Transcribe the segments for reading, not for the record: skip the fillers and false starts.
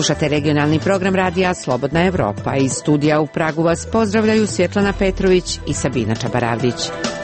Slušate regionalni program radija Slobodna Evropa. Iz studija u Pragu vas pozdravljaju Svjetlana Petrović i Sabina Čabaravdić.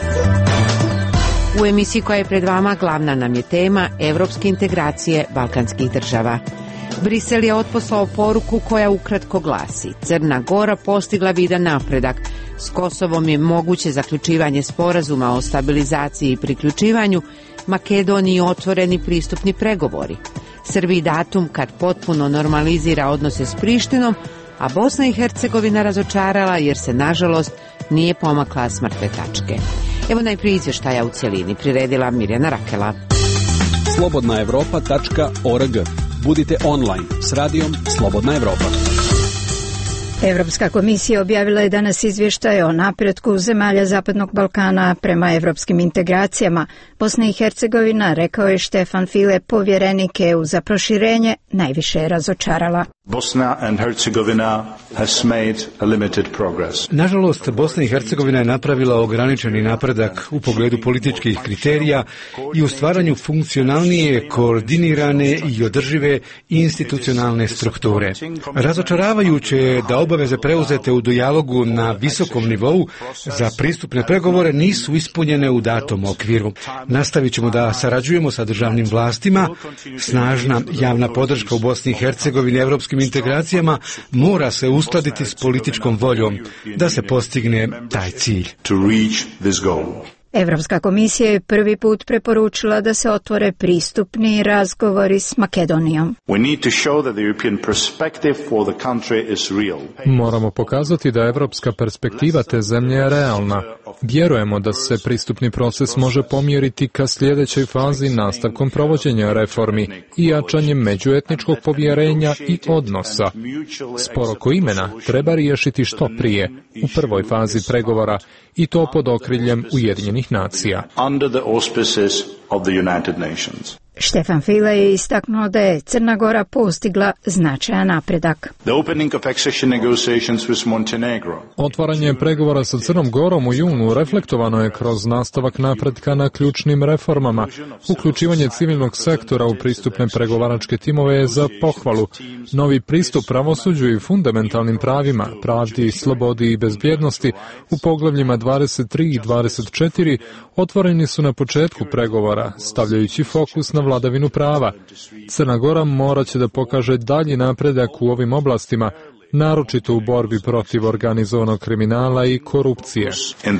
U emisiji koja je pred vama glavna nam je tema evropske integracije balkanskih država. Brisel je otposlao poruku koja ukratko glasi: Crna Gora postigla vidan napredak. S Kosovom je moguće zaključivanje sporazuma o stabilizaciji i priključivanju, Makedoniji otvoreni pristupni pregovori. Srbiji datum kad potpuno normalizira odnose s Prištinom, a Bosna i Hercegovina razočarala jer se nažalost nije pomakla s mrtve tačke. Evo najprije izvještaja u cjelini, priredila Mirjana Rakela. Slobodnaevropa.org. Budite online s radijom Slobodna Evropa. Europska komisija objavila je danas izvještaj o napretku zemalja Zapadnog Balkana prema evropskim integracijama. Bosna i Hercegovina, rekao je Štefan File, povjerenik EU za proširenje, najviše je razočarala. Bosna and Herzegovina has made a limited progress. Nažalost, Bosna i Hercegovina je napravila ograničeni napredak u pogledu političkih kriterija i u stvaranju funkcionalnije, koordinirane i održive institucionalne strukture. Razočaravajuće je da obaveze preuzete u dijalogu na visokom nivou za pristupne pregovore nisu ispunjene u datom okviru. Nastavit ćemo da sarađujemo sa državnim vlastima. Snažna javna podrška u Bosni i Hercegovini evropskim integracijama mora se uskladiti s političkom voljom da se postigne taj cilj. Europska komisija je prvi put preporučila da se otvore pristupni razgovori s Makedonijom. Moramo pokazati da evropska perspektiva te zemlje je realna. Vjerujemo da se pristupni proces može pomjeriti ka sljedećoj fazi nastavkom provođenja reformi i jačanjem međuetničkog povjerenja i odnosa. Spor oko imena treba riješiti što prije, u prvoj fazi pregovora, i to pod okriljem Ujedinjenih nacija. Štefan File je istaknuo da je Crna Gora postigla značajan napredak. Otvaranje pregovora sa Crnom Gorom u junu reflektovano je kroz nastavak napretka na ključnim reformama. Uključivanje civilnog sektora u pristupne pregovaračke timove je za pohvalu. Novi pristup pravosuđu i fundamentalnim pravima, pravdi, slobodi i bezbjednosti u poglavljima 23 i 24 otvoreni su na početku pregovora, stavljajući fokus na vladavinu prava. Crna Gora morat će da pokaže dalji napredak u ovim oblastima, naročito u borbi protiv organizovanog kriminala i korupcije.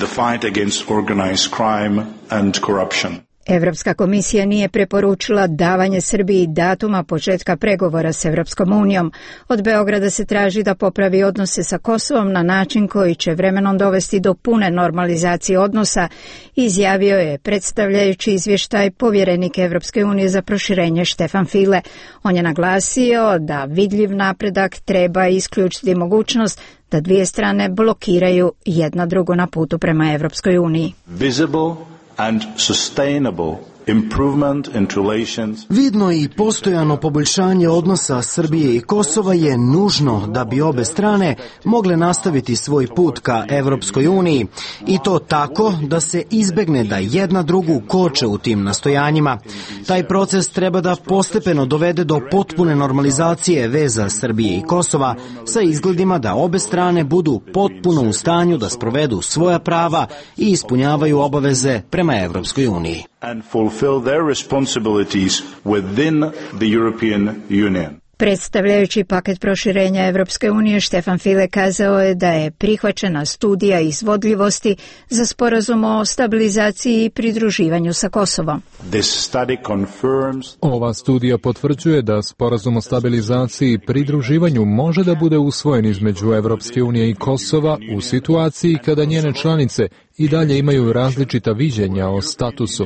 Europska komisija nije preporučila davanje Srbiji datuma početka pregovora s Europskom unijom. Od Beograda se traži da popravi odnose sa Kosovom na način koji će vremenom dovesti do pune normalizacije odnosa, izjavio je predstavljajući izvještaj povjerenik Europske unije za proširenje Štefan File. On je naglasio da vidljiv napredak treba isključiti mogućnost da dvije strane blokiraju jedna drugu na putu prema Europskoj uniji. And sustainable improvement in relations. Vidno i postojano poboljšanje odnosa Srbije i Kosova je nužno da bi obe strane mogle nastaviti svoj put ka Evropskoj uniji, i to tako da se izbegne da jedna drugu koče u tim nastojanjima. Taj proces treba da postepeno dovede do potpune normalizacije veza Srbije i Kosova sa izgledima da obe strane budu potpuno u stanju da sprovedu svoja prava i ispunjavaju obaveze prema Evropskoj uniji. And fulfill their responsibilities within the European Union. Predstavljajući paket proširenja Evropske unije, Štefan File kazao je da je prihvaćena studija izvodljivosti za sporazum o stabilizaciji i pridruživanju sa Kosovom. Ova studija potvrđuje da sporazum o stabilizaciji i pridruživanju može da bude usvojen između Evropske unije i Kosova u situaciji kada njene članice i dalje imaju različita viđenja o statusu.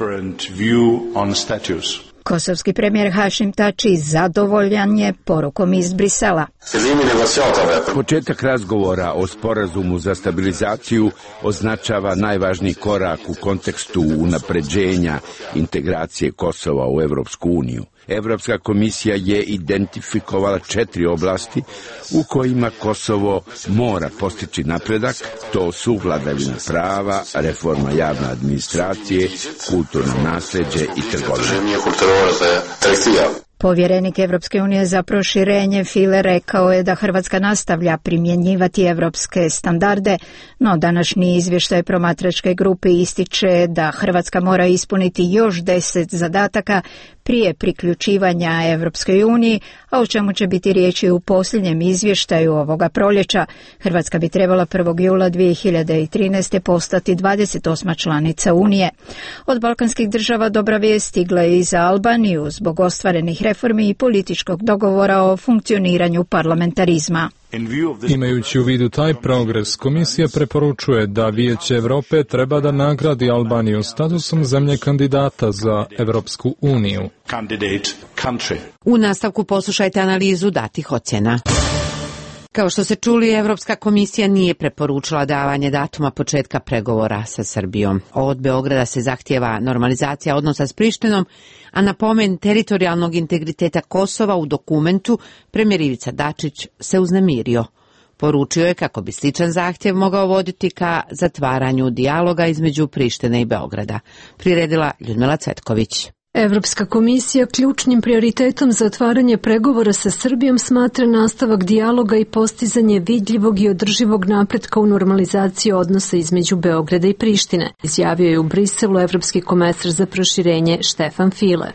Kosovski premijer Hašim Tači zadovoljan je porukom iz Brisela. Početak razgovora o sporazumu za stabilizaciju označava najvažniji korak u kontekstu unapređenja integracije Kosova u Evropsku uniju. Evropska komisija je identifikovala 4 oblasti u kojima Kosovo mora postići napredak. To su vladavina prava, reforma javne administracije, kulturno nasleđe i trgovina. Povjerenik Evropske unije za proširenje File rekao je da Hrvatska nastavlja primjenjivati evropske standarde, no današnji izvještaj promatračke grupe ističe da Hrvatska mora ispuniti još 10 zadataka prije priključivanja Evropskoj uniji, a o čemu će biti riječi u posljednjem izvještaju ovoga proljeća. Hrvatska bi trebala 1. jula 2013. postati 28. članica Unije. Od balkanskih država dobra vijest stigla je i za Albaniju zbog ostvarenih reformi i političkog dogovora o funkcioniranju parlamentarizma. Imajući u vidu taj progres, komisija preporučuje da Vijeće Europe treba da nagradi Albaniju statusom zemlje kandidata za Evropsku uniju. U nastavku poslušajte analizu datih ocjena. Kao što se čuli, Evropska komisija nije preporučila davanje datuma početka pregovora sa Srbijom. Od Beograda se zahtijeva normalizacija odnosa s Prištinom, a na pomen teritorijalnog integriteta Kosova u dokumentu premijer Ivica Dačić se uznemirio. Poručio je kako bi sličan zahtjev mogao voditi ka zatvaranju dijaloga između Prištine i Beograda. Priredila Ljudmila Cvetković. Evropska komisija ključnim prioritetom za otvaranje pregovora sa Srbijom smatra nastavak dijaloga i postizanje vidljivog i održivog napretka u normalizaciji odnosa između Beograda i Prištine, izjavio je u Briselu evropski komesar za proširenje Štefan File.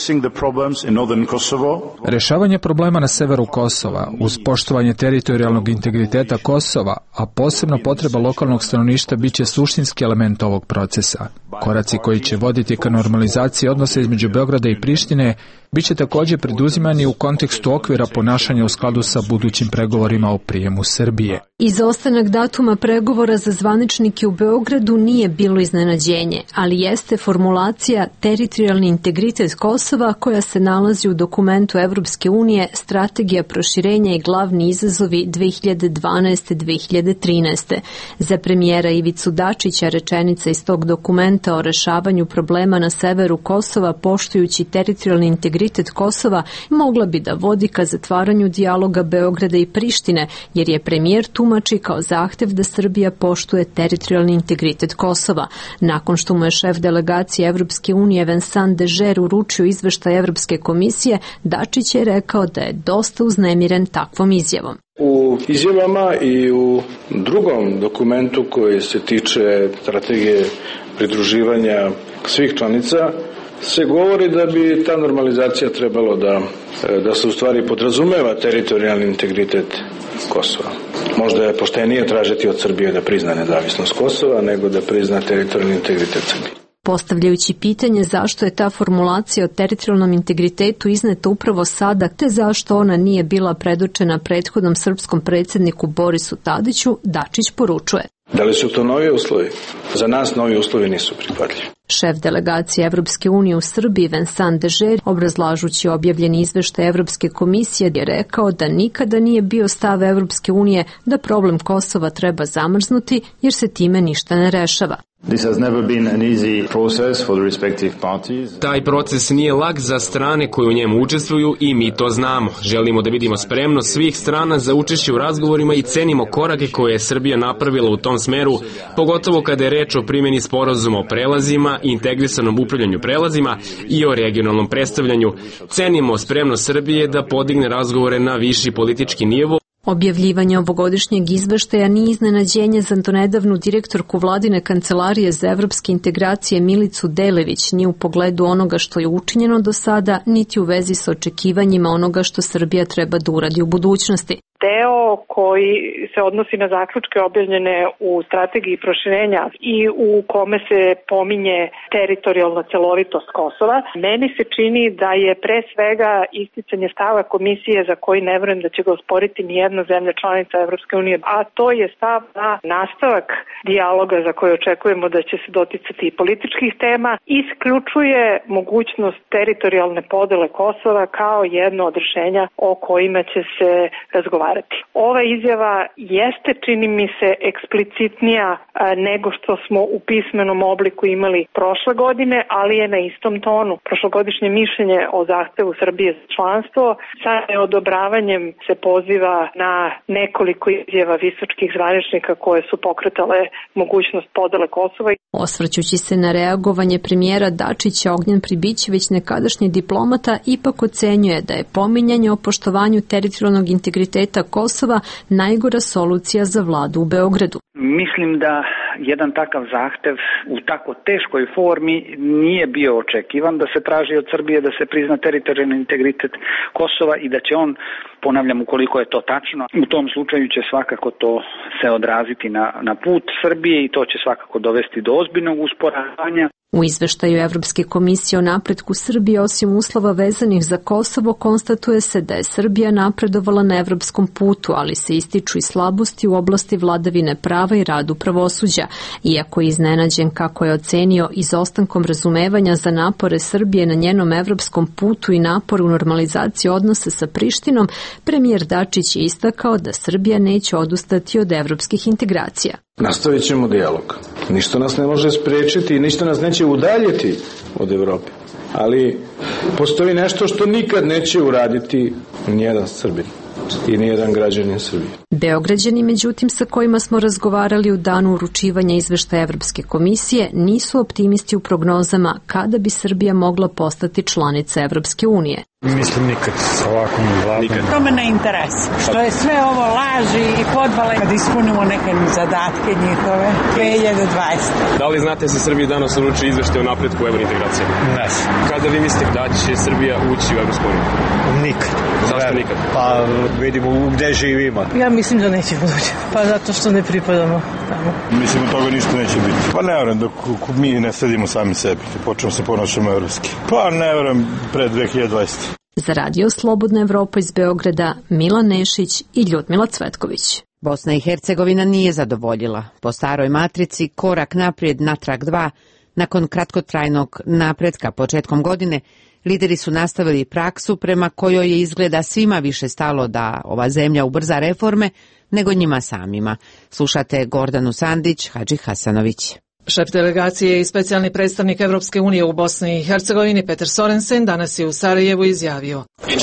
Rešavanje problema na severu Kosova uz poštovanje teritorijalnog integriteta Kosova, a posebno potreba lokalnog stanovništva, biće suštinski element ovog procesa. Koraci koji će voditi ka normalizaciji odnosa između Beograda i Prištine biće također preduzimani u kontekstu okvira ponašanja u skladu sa budućim pregovorima o prijemu Srbije. Izostanak datuma pregovora za zvaničnike u Beogradu nije bilo iznenađenje, ali jeste formulacija teritorijalni integritet Kosova koja se nalazi u dokumentu Evropske unije Strategija proširenja i glavni izazovi 2012-2013. Za premijera Ivicu Dačića rečenica iz tog dokumenta o rešavanju problema na severu Kosova poštujući teritorijalni integritet Kosova mogla bi da vodi ka zatvaranju dijaloga Beograda i Prištine, jer je premijer tumači kao zahtev da Srbija poštuje teritorijalni integritet Kosova. Nakon što mu je šef delegacije Evropske unije Vincent Dežer uručio izveštaj Evropske komisije, Dačić je rekao da je dosta uznemiren takvom izjavom. U izjavama i u drugom dokumentu koji se tiče strategije pridruživanja svih članica se govori da bi ta normalizacija trebalo da se u stvari podrazumeva teritorijalni integritet Kosova. Možda je poštenije tražiti od Srbije da prizna nezavisnost Kosova nego da prizna teritorijalni integritet Srbije. Postavljajući pitanje zašto je ta formulacija o teritorijalnom integritetu izneta upravo sada, te zašto ona nije bila predočena prethodnom srpskom predsjedniku Borisu Tadiću, Dačić poručuje. Da li su to novi uslovi? Za nas novi uslovi nisu prihvatljivi. Šef delegacije Evropske unije u Srbiji Vincent Dežer, obrazlažući objavljeni izveštaj Evropske komisije, je rekao da nikada nije bio stav Evropske unije da problem Kosova treba zamrznuti jer se time ništa ne rešava. Taj proces nije lak za strane koje u njemu učestvuju i mi to znamo. Želimo da vidimo spremnost svih strana za učešće u razgovorima i cenimo korake koje je Srbija napravila u tom smeru, pogotovo kada je reč o primjeni sporazuma o prelazima, integrisanom upravljanju prelazima i o regionalnom predstavljanju. Cenimo spremnost Srbije da podigne razgovore na viši politički nivo. Objavljivanje ovogodišnjeg izveštaja nije iznenađenje za donedavnu direktorku vladine kancelarije za evropske integracije Milicu Delević, ni u pogledu onoga što je učinjeno do sada, niti u vezi sa očekivanjima onoga što Srbija treba da uradi u budućnosti. Deo koji se odnosi na zaključke objavljene u strategiji proširenja i u kome se pominje teritorijalna celovitost Kosova, meni se čini da je pre svega isticanje stava komisije za koji ne verujem da će ga osporiti ni jedna zemlja članica Evropske unije, a to je stav na nastavak dijaloga za koji očekujemo da će se doticati i političkih tema, isključuje mogućnost teritorijalne podele Kosova kao jedno od rešenja o kojima će se razgovarati. Ova izjava jeste, čini mi se, eksplicitnija nego što smo u pismenom obliku imali prošle godine, ali je na istom tonu. Prošlogodišnje mišljenje o zahtevu Srbije za članstvo sa neodobravanjem se poziva na nekoliko izjava visočkih zvaničnika koje su pokretale mogućnost podele Kosova. Osvrćući se na reagovanje premijera Dačića, Ognjen Pribićević, nekadašnji diplomata, ipak ocenjuje da je pominjanje o poštovanju teritorijalnog integriteta Kosova najgora solucija za vladu u Beogradu. Mislim da jedan takav zahtev u tako teškoj formi nije bio očekivan, da se traži od Srbije da se prizna teritorijalni integritet Kosova i da će on, ponavljam, ukoliko je to tačno, u tom slučaju će svakako to se odraziti na put Srbije i to će svakako dovesti do ozbiljnog usporavanja. U izveštaju Evropske komisije o napretku Srbije, osim uslova vezanih za Kosovo, konstatuje se da je Srbija napredovala na evropskom putu, ali se ističu i slabosti u oblasti vladavine prava i radu pravosuđa. Iako je iznenađen kako je ocenio izostankom razumevanja za napore Srbije na njenom evropskom putu i napor u normalizaciji odnosa sa Prištinom, premijer Dačić je istakao da Srbija neće odustati od evropskih integracija. Nastavit ćemo dijalog. Ništa nas ne može spriječiti i ništa nas neće udaljiti od Evrope. Ali postoji nešto što nikad neće uraditi nijedan Srbin i nijedan građanin Srbije. Beograđani, međutim, sa kojima smo razgovarali u danu uručivanja izveštaja Evropske komisije, nisu optimisti u prognozama kada bi Srbija mogla postati članica Evropske unije. Mislim nikad s ovakvom vladom. To me ne interesuje. Što je sve ovo laži i podvale kad ispunimo neke zadatke njihove 2020. Da li znate se Srbiji danas uruči izveštaj o napretku u evrointegracije? Ne. Kada vi mislite da će Srbija ući u Evropsku uniju? Nikad. Zašto nikad? Pa vidimo gde živimo. Ja mislim da nećemo doći. Pa zato što ne pripadamo tamo. Mislim da toga ništa neće biti. Pa ne vjerujem dok mi ne sledimo sami sebi. Počnemo se ponašamo evropski. Pa ne vjerujem pred 2020. Za Radio Slobodna Evropa iz Beograda, Milan Nešić i Ljudmila Cvetković. Bosna i Hercegovina nije zadovoljila. Po staroj matrici korak naprijed, natrag 2, nakon kratkotrajnog napretka početkom godine, lideri su nastavili praksu prema kojoj je izgleda svima više stalo da ova zemlja ubrza reforme nego njima samima. Slušate Gordanu Sandić, Hadži Hasanović. Šef delegacije i specijalni predstavnik Evropske unije u Bosni i Hercegovini Peter Sorensen danas je u Sarajevu izjavio: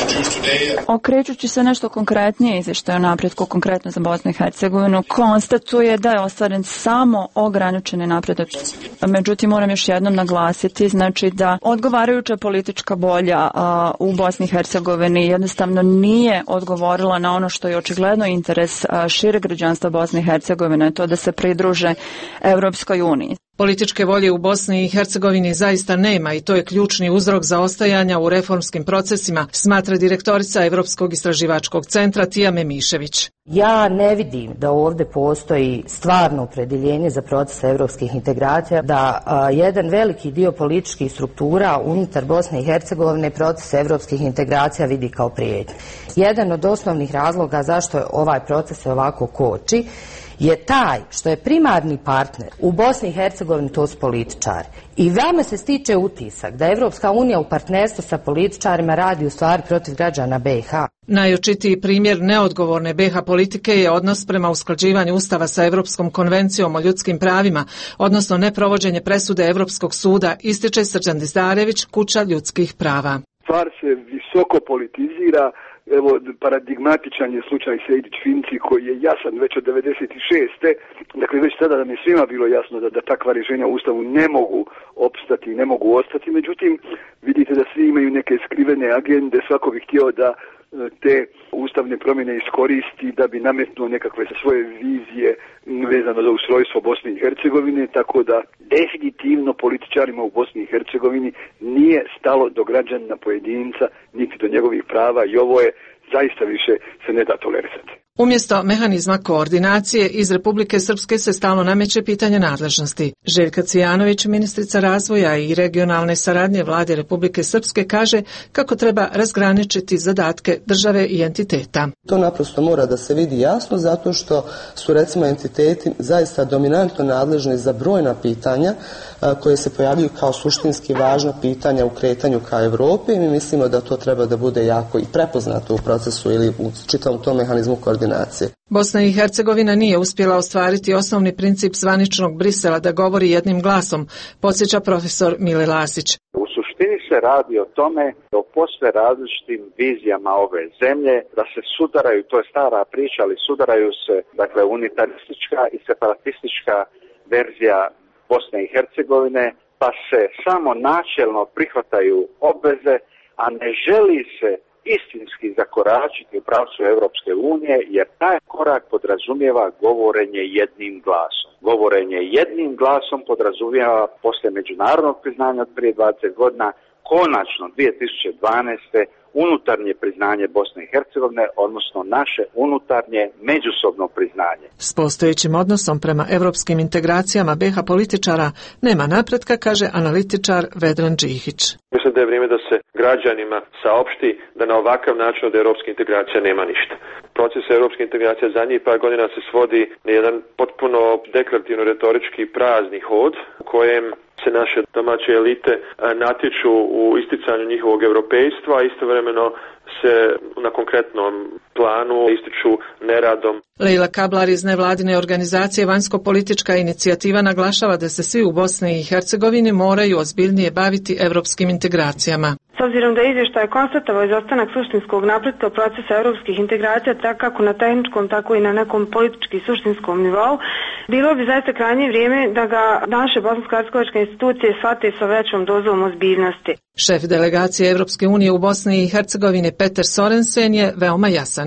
okrećući se nešto konkretnije izvještaj o napretku konkretno za Bosnu i Hercegovinu, konstatuje da je ostvaren samo ograničeni napredak. Međutim, moram još jednom naglasiti, znači da odgovarajuća politička volja u Bosni i Hercegovini jednostavno nije odgovorila na ono što je očigledno interes šireg građanstva Bosne i Hercegovine, to da se pridruže Evropskoj uniji. Političke volje u Bosni i Hercegovini zaista nema i to je ključni uzrok zaostajanja u reformskim procesima, smatra direktorica Evropskog istraživačkog centra Tija Memišević. Ja ne vidim da ovdje postoji stvarno opredjeljenje za proces evropskih integracija, da jedan veliki dio političkih struktura unutar Bosne i Hercegovine proces evropskih integracija vidi kao prijetnju. Jedan od osnovnih razloga zašto ovaj proces ovako koči je taj što je primarni partner u Bosni i Hercegovini, to su političari. I vama se stiče utisak da Evropska unija u partnerstvu sa političarima radi u stvari protiv građana BiH. Najočitiji primjer neodgovorne BiH politike je odnos prema usklađivanju Ustava sa Evropskom konvencijom o ljudskim pravima, odnosno neprovođenje presude Evropskog suda, ističe Srđan Dizdarević, Kuća ljudskih prava. Stvar se visoko politizira. Evo, paradigmatičan je slučaj Sejdić-Finci koji je jasan već od 96. Dakle, već tada nam je svima bilo jasno da takva rješenja u Ustavu ne mogu opstati i ne mogu ostati. Međutim, vidite da svi imaju neke skrivene agende, svako bi htio da te ustavne promjene iskoristi da bi nametnuo nekakve svoje vizije vezano za ustrojstvo Bosne i Hercegovine, tako da definitivno političarima u Bosni i Hercegovini nije stalo do građana pojedinca, niti do njegovih prava i ovo je zaista više se ne da tolerisati. Umjesto mehanizma koordinacije iz Republike Srpske se stalno nameće pitanje nadležnosti. Željka Cvijanović, ministrica razvoja i regionalne saradnje vlade Republike Srpske, kaže kako treba razgraničiti zadatke države i entiteta. To naprosto mora da se vidi jasno zato što su recimo entiteti zaista dominantno nadležni za brojna pitanja koje se pojavljuju kao suštinski važna pitanja u kretanju ka Evropi i mi mislimo da to treba da bude jako i prepoznato u procesu ili u čitavom tom mehanizmu koordinacije. Bosna i Hercegovina nije uspjela ostvariti osnovni princip zvaničnog Brisela da govori jednim glasom, podsjeća profesor Mile Lasić. U suštini se se radi o tome, o posve različitim vizijama ove zemlje, da se sudaraju, to je stara priča, ali sudaraju se, dakle, unitaristička i separatistička verzija Bosne i Hercegovine, pa se samo načelno prihvataju obveze, a ne želi se istinski zakoračiti u pravcu Europske unije, jer taj korak podrazumijeva govorenje jednim glasom. Govorenje jednim glasom podrazumijeva posle međunarodnog priznanja od prije 20 godina, konačno 2012. unutarnje priznanje Bosne i Hercegovine, odnosno naše unutarnje međusobno priznanje. S postojećim odnosom prema europskim integracijama BiH političara nema napretka, kaže analitičar Vedran Džihić. Mislim da je vrijeme da se građanima saopšti da na ovakav način od europske integracije nema ništa. Proces europske integracije zadnjih par godina se svodi na jedan potpuno deklarativno retorički prazni hod u kojem se naše domaće elite natječu u isticanju njihovog europejstva, a istovremeno se na konkretnom planu ističu neradom. Lejla Kablar iz nevladine organizacije Vanjsko-politička inicijativa naglašava da se svi u Bosni i Hercegovini moraju ozbiljnije baviti europskim integracijama. S obzirom da je izvještaj konstatovao izostanak suštinskog napretka u procesu europskih integracija, tako kako na tehničkom, tako i na nekom politički suštinskom nivou, bilo bi zaista krajnje vrijeme da ga naše bosansko-hercegovačke institucije shvate sa većom dozom ozbiljnosti. Šef delegacije Evropske unije u Bosni i Hercegovini Peter Sorensen je veoma jasan.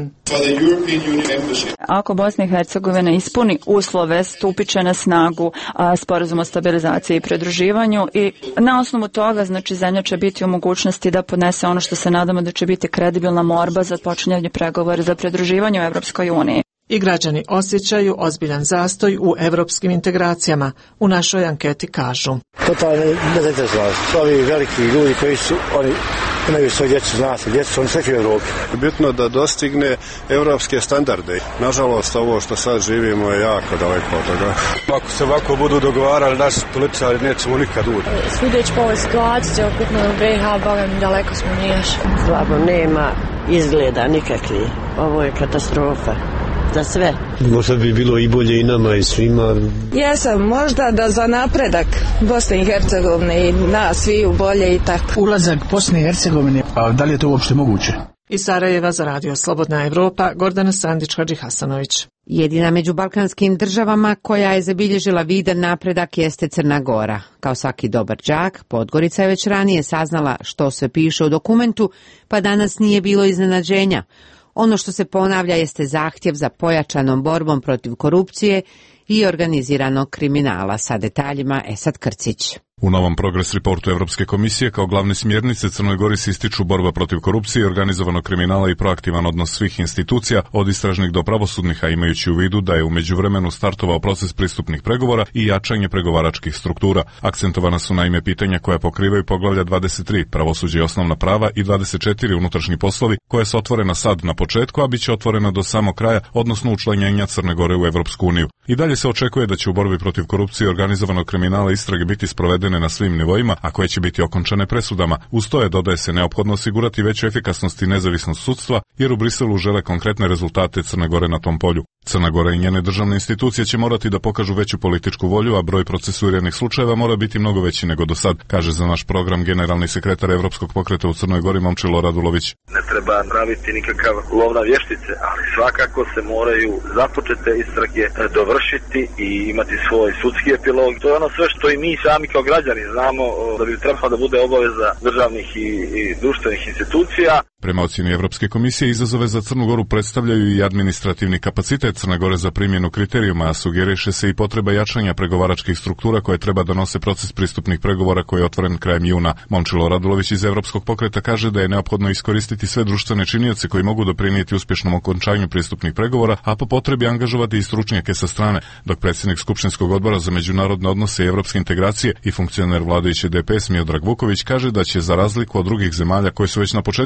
Ako Bosna i Hercegovina ispuni uslove, stupit će na snagu sporazum o stabilizaciji i pridruživanju i na osnovu toga, znači, zemlja će biti u mogućnosti da podnese ono što se nadamo da će biti kredibilna borba za počinjanje pregovora za pridruživanje u Evropskoj uniji. I građani osjećaju ozbiljan zastoj u evropskim integracijama. U našoj anketi kažu. Totalno nezainteresovanost. Ovi veliki ljudi koji su, oni imaju svoju djecu, znate, djecu su oni sve u Evropi. Bitno da dostigne evropske standarde. Nažalost, ovo što sad živimo je jako daleko od toga. Ako se ovako budu dogovarali, naši političari nećemo nikad ući. Sudeći po ovoj situaciji, okupno u BiH, Boga mi daleko smo niješ. Slabo, nema izgleda nikakvi. Ovo je katastrofa. Za sve. Možda bi bilo i bolje i nama i svima. Jesam, možda da za napredak Bosne i Hercegovine i nas svi u bolje i tako. Ulazak Bosne i Hercegovine, a da li je to uopšte moguće? Iz Sarajeva za Radio Slobodna Evropa, Gordana Sandić, Hadži Hasanović. Jedina među balkanskim državama koja je zabilježila vidan napredak jeste Crna Gora. Kao svaki dobar đak, Podgorica je već ranije saznala što se piše u dokumentu, pa danas nije bilo iznenađenja. Ono što se ponavlja jeste zahtjev za pojačanom borbom protiv korupcije i organiziranog kriminala. Sa detaljima Esad Krcić. U novom progres reportu Evropske komisije kao glavne smjernice Crnoj Gori se ističu borba protiv korupcije, organizovanog kriminala i proaktivan odnos svih institucija, od istražnih do pravosudnih, a imajući u vidu da je u međuvremenu startovao proces pristupnih pregovora i jačanje pregovaračkih struktura. Akcentovana su naime pitanja koja pokrivaju poglavlja 23, pravosuđe i osnovna prava, i 24, unutrašnji poslovi, koja su otvorena sad na početku, a bit će otvorena do samog kraja, odnosno učlanjenja Crne Gore u Evropsku uniju. I dalje se očekuje da će u borbi protiv korupcije i organizovanog kriminala istrage biti sprovedene na svim nivoima, a koje će biti okončane presudama. Uz to je, dodaje se, neophodno osigurati veću efikasnost i nezavisnost sudstva, jer u Briselu žele konkretne rezultate Crne Gore na tom polju. Crna Gora i njene državne institucije će morati da pokažu veću političku volju, a broj procesuiranih slučajeva mora biti mnogo veći nego do sad, kaže za naš program generalni sekretar Evropskog pokreta u Crnoj Gori Momčilo Radulović. Ne treba praviti nikakav lov na vještice, ali svakako se moraju započete istrage dovršiti i imati svoj sudski epilog. To je ono sve što i mi sami kao građani znamo da bi trebalo da bude obaveza državnih i društvenih institucija. Prema ocjeni Evropske komisije, izazove za Crnu Goru predstavljaju i administrativni kapacitet Crne Gore za primjenu kriterijuma, a sugeriše se i potreba jačanja pregovaračkih struktura koje treba da nose proces pristupnih pregovora koji je otvoren krajem juna. Momčilo Radulović iz Evropskog pokreta kaže da je neophodno iskoristiti sve društvene činioce koji mogu doprinijeti uspješnom okončanju pristupnih pregovora, a po potrebi angažovati i stručnjake sa strane, dok predsjednik Skupštinskog odbora za međunarodne odnose i evropske integracije i funkcioner vladajuće DPS Miodrag Vuković kaže da će, za razliku od drugih zemalja koje su već na početku imale gotovo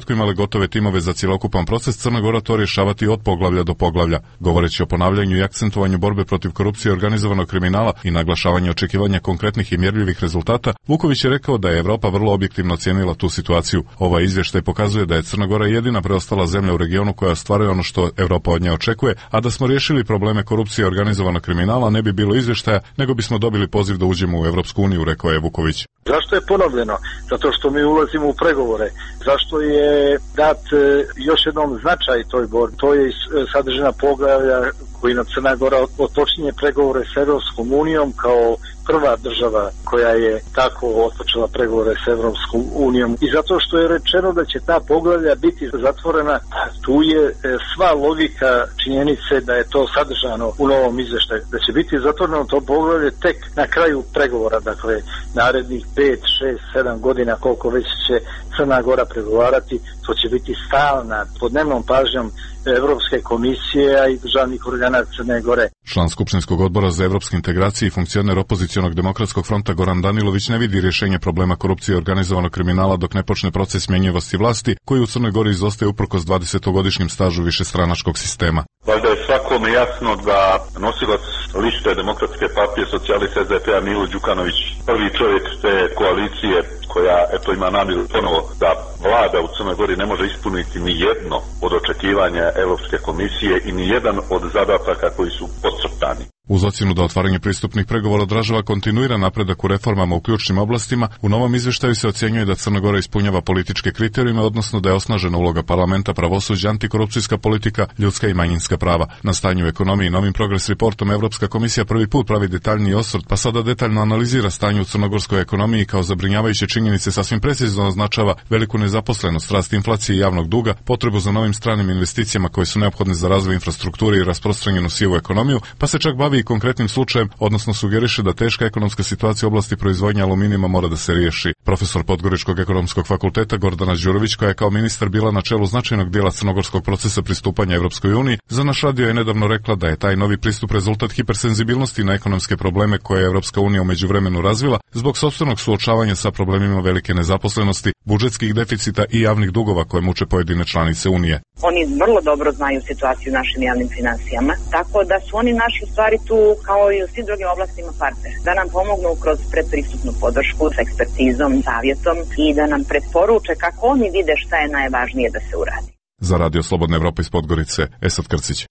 gotove timove za cjelokupan proces, Crna Gora to rješavati od poglavlja do poglavlja. Govoreći o ponavljanju i akcentovanju borbe protiv korupcije i organizovanog kriminala i naglašavanju očekivanja konkretnih i mjerljivih rezultata, Vuković je rekao da je Europa vrlo objektivno ocijenila tu situaciju. Ovaj izvještaj pokazuje da je Crna Gora jedina preostala zemlja u regionu koja ostvaruje ono što Europa od nje očekuje, a da smo riješili probleme korupcije i organizovanog kriminala ne bi bilo izvještaja, nego bismo dobili poziv da uđemo u Europsku uniju, rekao je Vuković. Zašto je ponovljeno? Zato što mi ulazimo u pregovore. Zašto je dat još jednom značaj toj borbi? To je sadržina poglavlja kojima Crna Gora otpočinje pregovore s Europskom unijom kao prva država koja je tako otpočela pregovore s Europskom unijom. I zato što je rečeno da će ta poglavlja biti zatvorena, tu je sva logika činjenice da je to sadržano u novom izvještaju. Da će biti zatvoreno to poglavlje tek na kraju pregovora, dakle narednih 5, 6, 7 godina koliko već će Crna Gora pregovarati, to će biti stalna, pod dnevnom pažnjom Evropske komisije, a i državnih organa Crne Gore. Član Skupštinskog odbora za evropske integracije i funkcioner opozicionog demokratskog fronta Goran Danilović ne vidi rješenje problema korupcije i organizovanog kriminala dok ne počne proces smjenjivosti vlasti, koji u Crnoj Gori izostaje uprkos 20-godišnjem stažu višestranačkog sistema. Valjda je svakome jasno da nosilac liste Demokratske partije Socijalista SDP-a Milo Đukanović, prvi čovjek te koalicije koja ima namjeru ponovo da vlada u Crnoj Gori, ne može ispuniti ni jedno od očekivanja Europske komisije i ni jedan od zadataka koji su podcrtani. Uz ocjenu da otvaranje pristupnih pregovora odražava kontinuiran napredak u reformama u ključnim oblastima, u novom izvještaju se ocjenjuje da Crna Gora ispunjava političke kriterijume, odnosno da je osnažena uloga parlamenta, pravosuđa, antikorupcijska politika, ljudska i manjinska prava. Na stanju u ekonomiji novim Progress Reportom Evropska komisija prvi put pravi detaljniji osvrt, pa sada detaljno analizira stanje u crnogorskoj ekonomiji kao zabrinjavajuće činjenice sasvim precizno označava veliku nezaposlenost, rast inflacije i javnog duga, potrebu za novim stranim investicijama koje su neophodne za razvoj infrastrukture i rasprostranjenu sivu ekonomiju, pa se čak bavi i konkretnim slučajem, odnosno sugeriše da teška ekonomska situacija u oblasti proizvodnje aluminijuma mora da se riješi. Profesor Podgoričkog ekonomskog fakulteta Gordana Đurović, koja je kao ministar bila na čelu značajnog dijela crnogorskog procesa pristupanja Evropskoj uniji, za naš radio je nedavno rekla da je taj novi pristup rezultat hipersenzibilnosti na ekonomske probleme koje je Evropska unija u međuvremenu razvila zbog sopstvenog suočavanja sa problemima velike nezaposlenosti, budžetskih deficita i javnih dugova koje muče pojedine članice Unije. Oni vrlo dobro znaju situaciju u našim javnim finansijama, tako da su oni naši u stvari tu kao i u svim drugim oblastima partner, da nam pomognu kroz predpristupnu podršku s ekspertizom, savjetom i da nam preporuče kako oni vide šta je najvažnije da se uradi. Za Radio Slobodna Evropa iz Podgorice, Esad Krcić.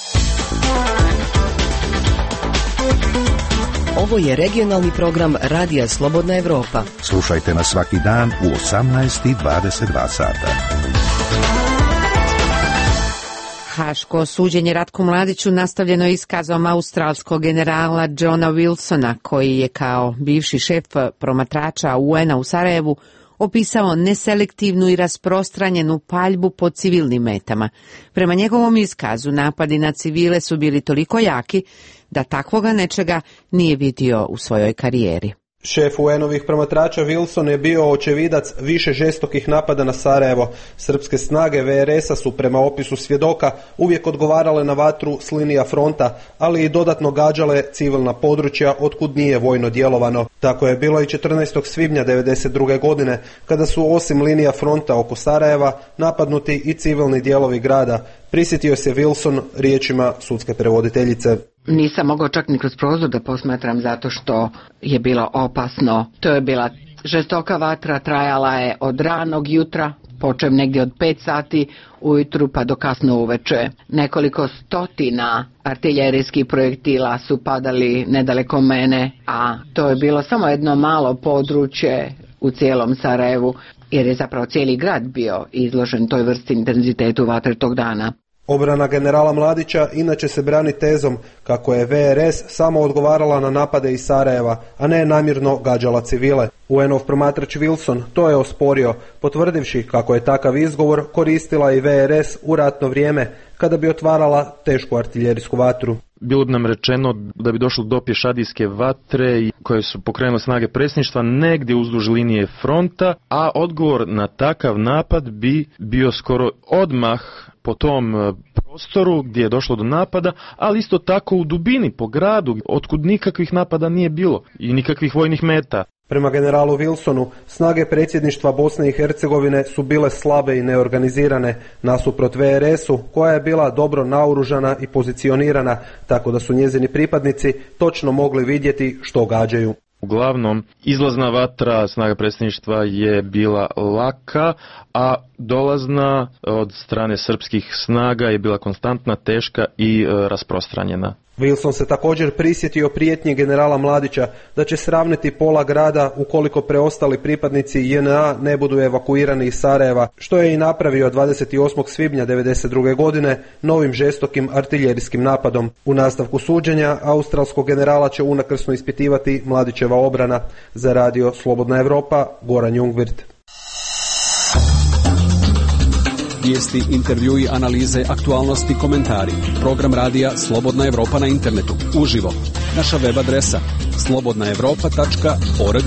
Ovo je regionalni program Radija Slobodna Evropa. Slušajte nas svaki dan u 18:22 sata. Haško suđenje Ratku Mladiću nastavljeno je iskazom australskog generala Johna Wilsona, koji je kao bivši šef promatrača UN-a u Sarajevu opisao neselektivnu i rasprostranjenu paljbu po civilnim metama. Prema njegovom iskazu, napadi na civile su bili toliko jaki da takvoga nečega nije vidio u svojoj karijeri. Šef UN-ovih promatrača Wilson je bio očevidac više žestokih napada na Sarajevo. Srpske snage VRS-a su prema opisu svjedoka uvijek odgovarale na vatru s linija fronta, ali i dodatno gađale civilna područja otkud nije vojno djelovano. Tako je bilo i 14. svibnja 1992. godine, kada su osim linija fronta oko Sarajeva napadnuti i civilni dijelovi grada. Prisjetio se Wilson riječima sudske prevoditeljice. Nisam mogao čak ni kroz prozor da posmatram zato što je bilo opasno. To je bila žestoka vatra, trajala je od ranog jutra, počem negdje od 5 sati ujutru pa do kasno uveče. Nekoliko stotina artiljerijskih projektila su padali nedaleko mene, a to je bilo samo jedno malo područje u cijelom Sarajevu, jer je zapravo cijeli grad bio izložen toj vrsti intenzitetu vatre tog dana. Obrana generala Mladića inače se brani tezom kako je VRS samo odgovarala na napade iz Sarajeva, a ne namjerno gađala civile. UN-ov promatrač Wilson to je osporio, potvrdivši kako je takav izgovor koristila i VRS u ratno vrijeme, kada bi otvarala tešku artiljerijsku vatru. Bilo bi nam rečeno da bi došlo do pješadijske vatre koje su pokrenule snage predsjedništva negdje uzduž linije fronta, a odgovor na takav napad bi bio skoro odmah po tom prostoru gdje je došlo do napada, ali isto tako u dubini po gradu, otkud nikakvih napada nije bilo i nikakvih vojnih meta. Prema generalu Wilsonu, snage predsjedništva Bosne i Hercegovine su bile slabe i neorganizirane nasuprot VRS-u, koja je bila dobro naoružana i pozicionirana, tako da su njezini pripadnici točno mogli vidjeti što gađaju. Uglavnom, izlazna vatra snaga predsjedništva je bila laka, a dolazna od strane srpskih snaga je bila konstantna, teška i rasprostranjena. Wilson se također prisjetio prijetnji generala Mladića da će sravniti pola grada ukoliko preostali pripadnici JNA ne budu evakuirani iz Sarajeva, što je i napravio 28. svibnja 1992. godine novim žestokim artiljerijskim napadom. U nastavku suđenja australskog generala će unakrsno ispitivati Mladićeva obrana. Za radio Slobodna Evropa, Goran Jungwirth. Vijesti, intervjui, analize, aktualnosti, komentari. Program radija Slobodna Evropa na internetu. Uživo. Naša web adresa slobodnaevropa.org.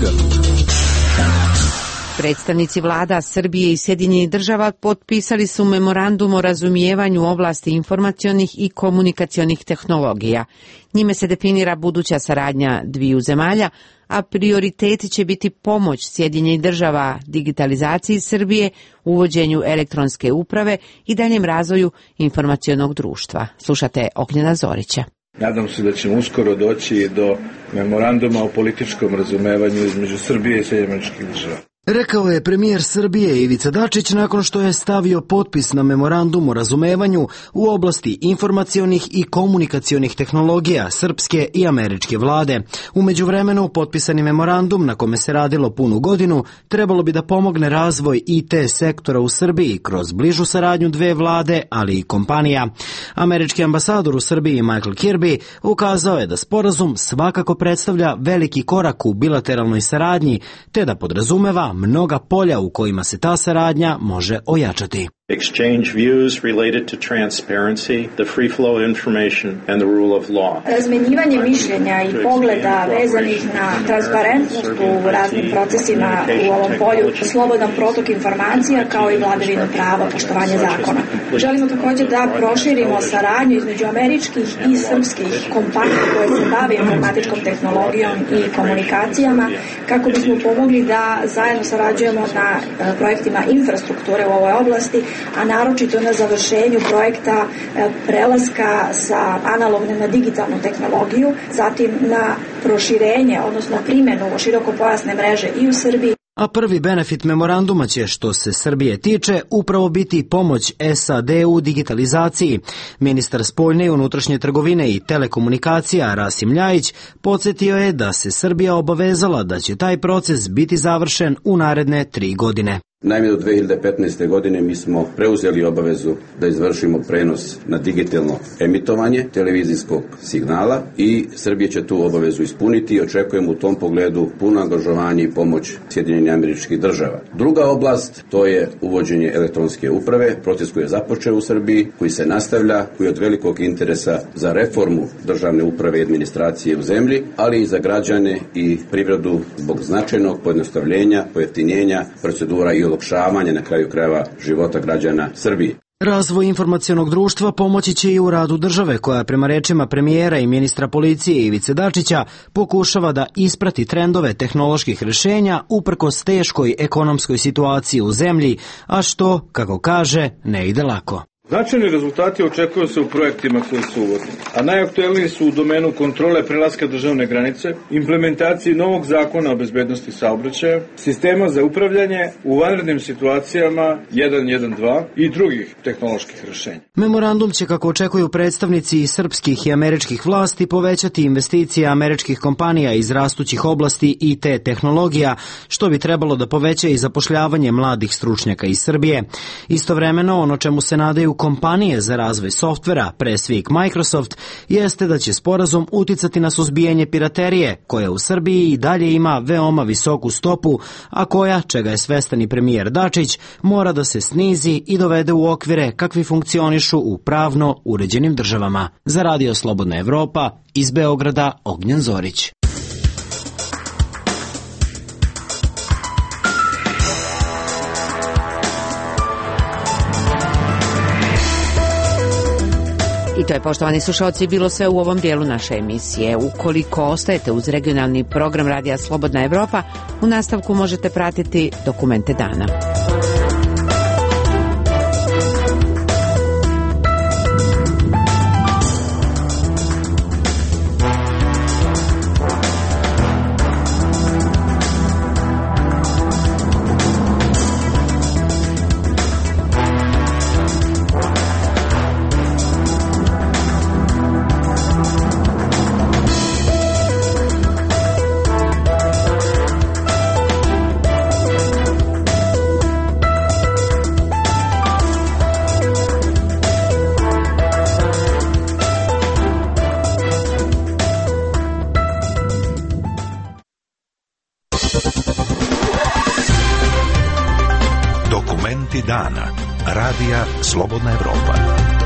Predstavnici vlada Srbije i Sjedinjenih Država potpisali su memorandum o razumijevanju u oblasti informacionih i komunikacionih tehnologija. Njime se definira buduća saradnja dviju zemalja, a prioriteti će biti pomoć Sjedinjenih Država digitalizaciji Srbije, uvođenju elektronske uprave i daljem razvoju informacionog društva. Slušate Ognjena Zorića. Nadam se da ćemo uskoro doći do memoranduma o političkom razumevanju između Srbije i Sjedinjenih Američkih Država. Rekao je premijer Srbije Ivica Dačić nakon što je stavio potpis na memorandum o razumevanju u oblasti informacionih i komunikacionih tehnologija srpske i američke vlade. U međuvremenu potpisani memorandum na kome se radilo punu godinu trebalo bi da pomogne razvoj IT sektora u Srbiji kroz bližu saradnju dve vlade, ali i kompanija. Američki ambasador u Srbiji Michael Kirby ukazao je da sporazum svakako predstavlja veliki korak u bilateralnoj saradnji, te da podrazumeva mnoga polja u kojima se ta saradnja može ojačati. Exchange views related to transparency, the free flow of information and the rule of law. Razmenjivanje mišljenja i pogleda vezanih na transparentnost u raznim procesima u ovom polju, slobodan protok informacija kao i vladavinu prava, poštovanje zakona. Želimo također da proširimo saradnju između američkih i srpskih kompanija koje se bave informatičkom tehnologijom i komunikacijama kako bismo pomogli da zajedno sarađujemo na projektima infrastrukture u ovoj oblasti, a naročito na završenju projekta prelaska sa analogne na digitalnu tehnologiju, zatim na proširenje, odnosno primjenu širokopojasne mreže i u Srbiji. A prvi benefit memoranduma će, što se Srbije tiče, upravo biti pomoć SAD u digitalizaciji. Ministar spoljne i unutrašnje trgovine i telekomunikacija Rasim Ljajić podsjetio je da se Srbija obavezala da će taj proces biti završen u naredne 3 godine. Naime, do 2015. godine mi smo preuzeli obavezu da izvršimo prenos na digitalno emitovanje televizijskog signala i Srbija će tu obavezu ispuniti i očekujemo u tom pogledu puno angažovanje i pomoć Sjedinjenih Američkih Država. Druga oblast, to je uvođenje elektronske uprave, proces koji je započeo u Srbiji, koji se nastavlja, koji je od velikog interesa za reformu državne uprave i administracije u zemlji, ali i za građane i privredu zbog značajnog pojednostavljenja, pojeftinjenja procedura i olakšavanja na kraju krajeva života građana Srbije. Razvoj informacionog društva pomoći će i u radu države koja, prema rečima premijera i ministra policije Ivice Dačića, pokušava da isprati trendove tehnoloških rješenja uprkos teškoj ekonomskoj situaciji u zemlji, a što, kako kaže, ne ide lako. Značajni rezultati očekuju se u projektima koji su uvodni, a najaktuelniji su u domenu kontrole prelaska državne granice, implementaciji novog zakona o bezbednosti saobraćaja, sistema za upravljanje u vanrednim situacijama 112 i drugih tehnoloških rješenja. Memorandum će, kako očekuju predstavnici i srpskih i američkih vlasti, povećati investicije američkih kompanija iz rastućih oblasti IT tehnologija, što bi trebalo da poveća i zapošljavanje mladih stručnjaka iz Srbije. Istovremeno, ono čemu se nadaju kompanije za razvoj softvera, pre svih Microsoft, jeste da će sporazum uticati na suzbijanje piraterije, koja u Srbiji i dalje ima veoma visoku stopu, a koja, čega je svestan i premijer Dačić, mora da se snizi i dovede u okvire kakvi funkcionišu u pravno uređenim državama. Za radio Slobodna Evropa, iz Beograda, Ognjen Zorić. I to je, poštovani slušalci, bilo sve u ovom dijelu naše emisije. Ukoliko ostajete uz regionalni program Radija Slobodna Evropa, u nastavku možete pratiti dokumente dana. Dana. Radija Slobodna Evropa.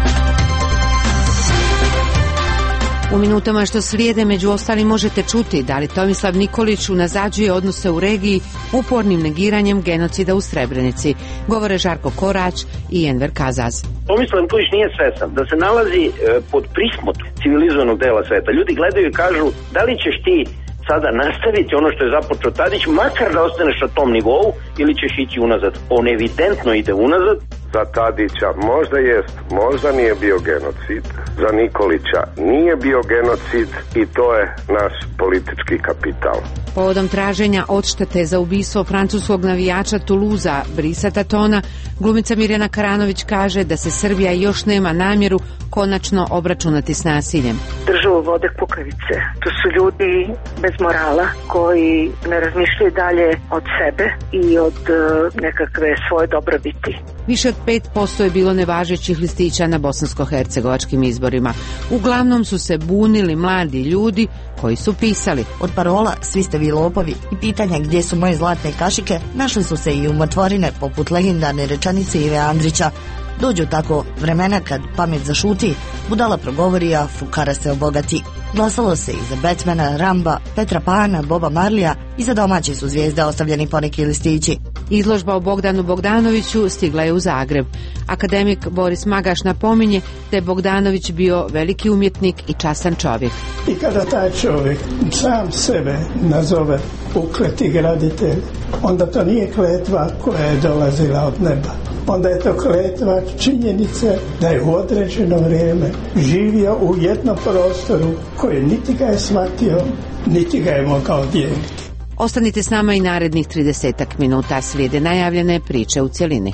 U minutama što slijede među ostalim možete čuti da li Tomislav Nikolić unazađuje odnose u regiji upornim negiranjem genocida u Srebrenici. Govore Žarko Korać i Enver Kazaz. Tomislav Nikolić nije svestan da se nalazi pod prismot civilizovanog dela sveta. Ljudi gledaju i kažu da li ćeš ti sada nastaviti ono što je započeo Tadić, makar da ostaneš na tom nivou, ili ćeš ići unazad. On evidentno ide unazad. Za Tadića možda jest, možda nije bio genocid. Za Nikolića nije bio genocid i to je naš politički kapital. Povodom traženja odštete za ubistvo francuskog navijača Toulousea Brisa Tatona, glumica Mirjana Karanović kaže da se Srbija još nema namjeru konačno obračunati s nasiljem. Državu vode kukavice. To su ljudi bez morala koji ne razmišljaju dalje od sebe i od nekakve svoje dobrobiti. Više od 5% je bilo nevažećih listića na bosansko-hercegovačkim izborima. Uglavnom su se bunili mladi ljudi koji su pisali: od parola "svi ste vi lopovi" i pitanja "gdje su moje zlatne kašike" našli su se i umotvorine poput legendarne rečenice Ive Andrića: dođu tako vremena kad pamet zašuti, budala progovori, a fukara se obogati. Glasalo se i za Batmana, Ramba, Petra Pana, Boba Marlija i za domaće su zvijezde ostavljeni poneki listići. Izložba o Bogdanu Bogdanoviću stigla je u Zagreb. Akademik Boris Magaš napominje da je Bogdanović bio veliki umjetnik i častan čovjek. I kada taj čovjek sam sebe nazove ukleti graditelj, onda to nije kletva koja je dolazila od neba. Onda je to kletva činjenice da je u određeno vrijeme živio u jednom prostoru koji niti ga je shvatio, niti ga je mogao dijeliti. Ostanite s nama i narednih 30 minuta, slijede najavljene priče u cjelini.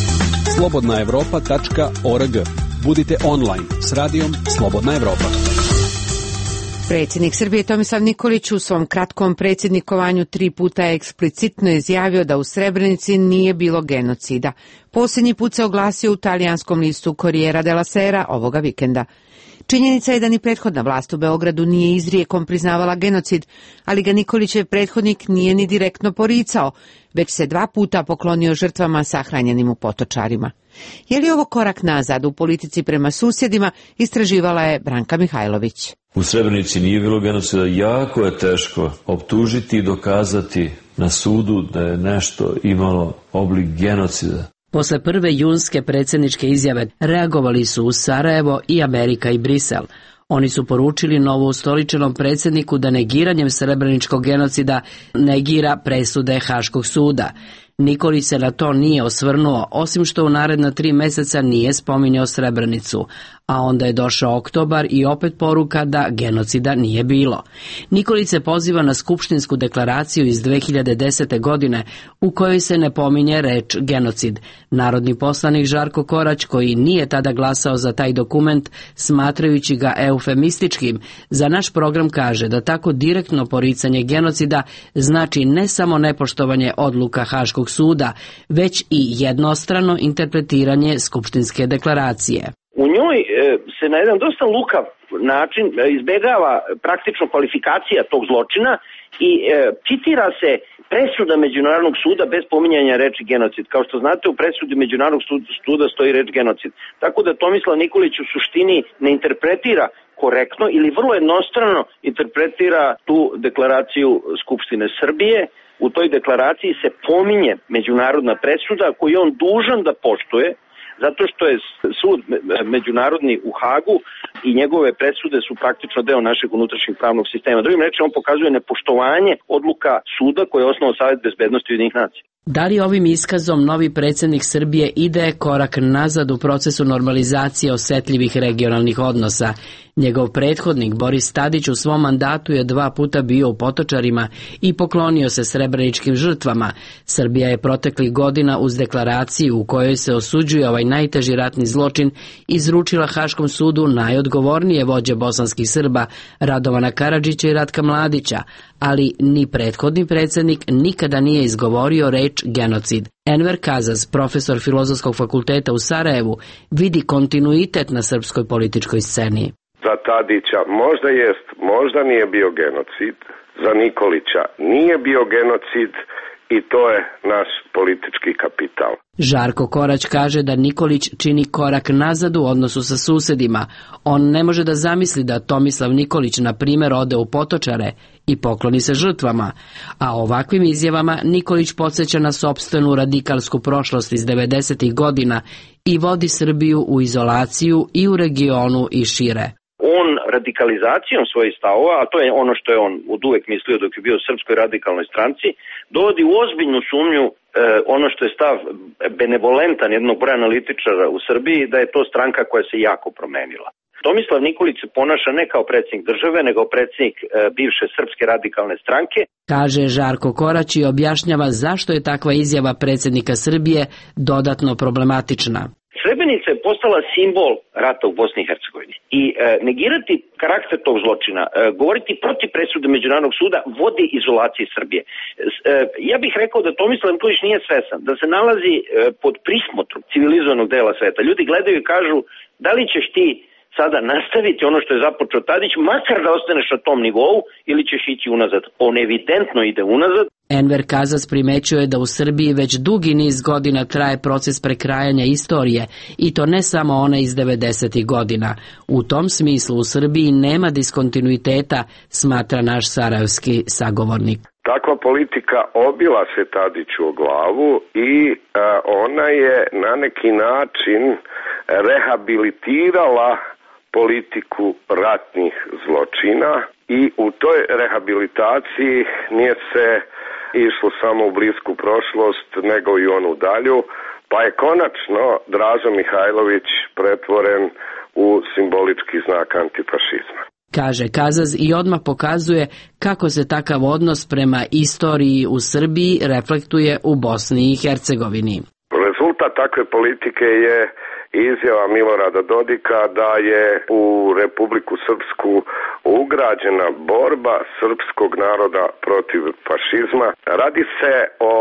slobodnaevropa.org. Budite online s radijom Slobodna Evropa. Predsjednik Srbije Tomislav Nikolić u svom kratkom predsjednikovanju 3 puta je eksplicitno izjavio da u Srebrenici nije bilo genocida. Posljednji put se oglasio u talijanskom listu Corriere della Sera ovoga vikenda. Činjenica je da ni prethodna vlast u Beogradu nije izrijekom priznavala genocid, ali ga Nikolićev prethodnik nije ni direktno poricao, već se 2 puta poklonio žrtvama sahranjenim u Potočarima. Je li ovo korak nazad u politici prema susjedima, istraživala je Branka Mihajlović. U Srebrenici nije bilo genocida, jako je teško optužiti i dokazati na sudu da je nešto imalo oblik genocida. Posle prve junske predsjedničke izjave reagovali su u Sarajevo i Amerika i Brisel. Oni su poručili novoustoličenom predsjedniku da negiranjem srebreničkog genocida negira presude Haškog suda. Nikolić se na to nije osvrnuo, osim što u naredna 3 mjeseca nije spominjao Srebrenicu, a onda je došao oktobar i opet poruka da genocida nije bilo. Nikolić se poziva na skupštinsku deklaraciju iz 2010. godine u kojoj se ne pominje reč genocid. Narodni poslanik Žarko Korać, koji nije tada glasao za taj dokument, smatrajući ga eufemističkim, za naš program kaže da tako direktno poricanje genocida znači ne samo nepoštovanje odluka Haškog suda, već i jednostrano interpretiranje skupštinske deklaracije. U njoj se na jedan dosta lukav način izbjegava praktično kvalifikacija tog zločina i citira se presuda Međunarodnog suda bez pominjanja reči genocid. Kao što znate, u presudi Međunarodnog suda stoji reč genocid. Tako da Tomislav Nikolić u suštini ne interpretira korektno ili vrlo jednostrano interpretira tu deklaraciju Skupštine Srbije. U toj deklaraciji se pominje međunarodna presuda koju je on dužan da poštuje, zato što je sud međunarodni u Hagu i njegove presude su praktično deo našeg unutrašnjeg pravnog sistema. Drugim rečima, on pokazuje nepoštovanje odluka suda koje je osnovao Savet bezbednosti Ujedinjenih nacija. Da li ovim iskazom novi predsjednik Srbije ide korak nazad u procesu normalizacije osetljivih regionalnih odnosa? Njegov prethodnik Boris Tadić u svom mandatu je 2 puta bio u Potočarima i poklonio se srebreničkim žrtvama. Srbija je proteklih godina uz deklaraciju u kojoj se osuđuje ovaj najteži ratni zločin izručila Haškom sudu najodgovornije vođe bosanskih Srba Radovana Karadžića i Ratka Mladića, ali ni prethodni predsjednik nikada nije izgovorio reč genocid. Enver Kazaz, profesor Filozofskog fakulteta u Sarajevu, vidi kontinuitet na srpskoj političkoj sceni. Za Tadića možda jest, možda nije bio genocid, za Nikolića nije bio genocid i to je naš politički kapital. Žarko Korać kaže da Nikolić čini korak nazad u odnosu sa susedima. On ne može da zamisli da Tomislav Nikolić, na primjer, ode u Potočare i pokloni se žrtvama, a ovakvim izjavama Nikolić podsjeća na sopstvenu radikalsku prošlost iz 90. godina i vodi Srbiju u izolaciju i u regionu i šire. On radikalizacijom svojih stavova, a to je ono što je on oduvek mislio dok je bio u Srpskoj radikalnoj stranci, dovodi u ozbiljnu sumnju ono što je stav benevolentan jednog broja analitičara u Srbiji, da je to stranka koja se jako promenila. Tomislav Nikolić se ponaša ne kao predsjednik države, nego predsjednik bivše Srpske radikalne stranke. Kaže Žarko Korać i objašnjava zašto je takva izjava predsjednika Srbije dodatno problematična. Srebrenica je postala simbol rata u Bosni i Hercegovini i negirati karakter tog zločina, govoriti protiv presude Međunarodnog suda vodi izolaciji Srbije. Ja bih rekao da Tomislav Nikolić nije svestan, da se nalazi pod prismotrom civilizovanog dela sveta. Ljudi gledaju i kažu da li ćeš ti sada nastaviti ono što je započeo Tadić, makar da ostaneš na tom nivou ili ćeš ići unazad. On evidentno ide unazad. Enver Kazas primećuje da u Srbiji već dugi niz godina traje proces prekrajanja istorije i to ne samo ona iz 90. godina. U tom smislu u Srbiji nema diskontinuiteta, smatra naš sarajevski sagovornik. Takva politika obila se Tadiću o glavu i ona je na neki način rehabilitirala politiku ratnih zločina i u toj rehabilitaciji nije se išlo samo u blisku prošlost, nego i onu dalju, pa je konačno Draža Mihajlović pretvoren u simbolički znak antifašizma. Kaže Kazaz i odmah pokazuje kako se takav odnos prema istoriji u Srbiji reflektuje u Bosni i Hercegovini. Rezultat takve politike je izjava Milorada Dodika da je u Republiku Srpsku ugrađena borba srpskog naroda protiv fašizma. Radi se o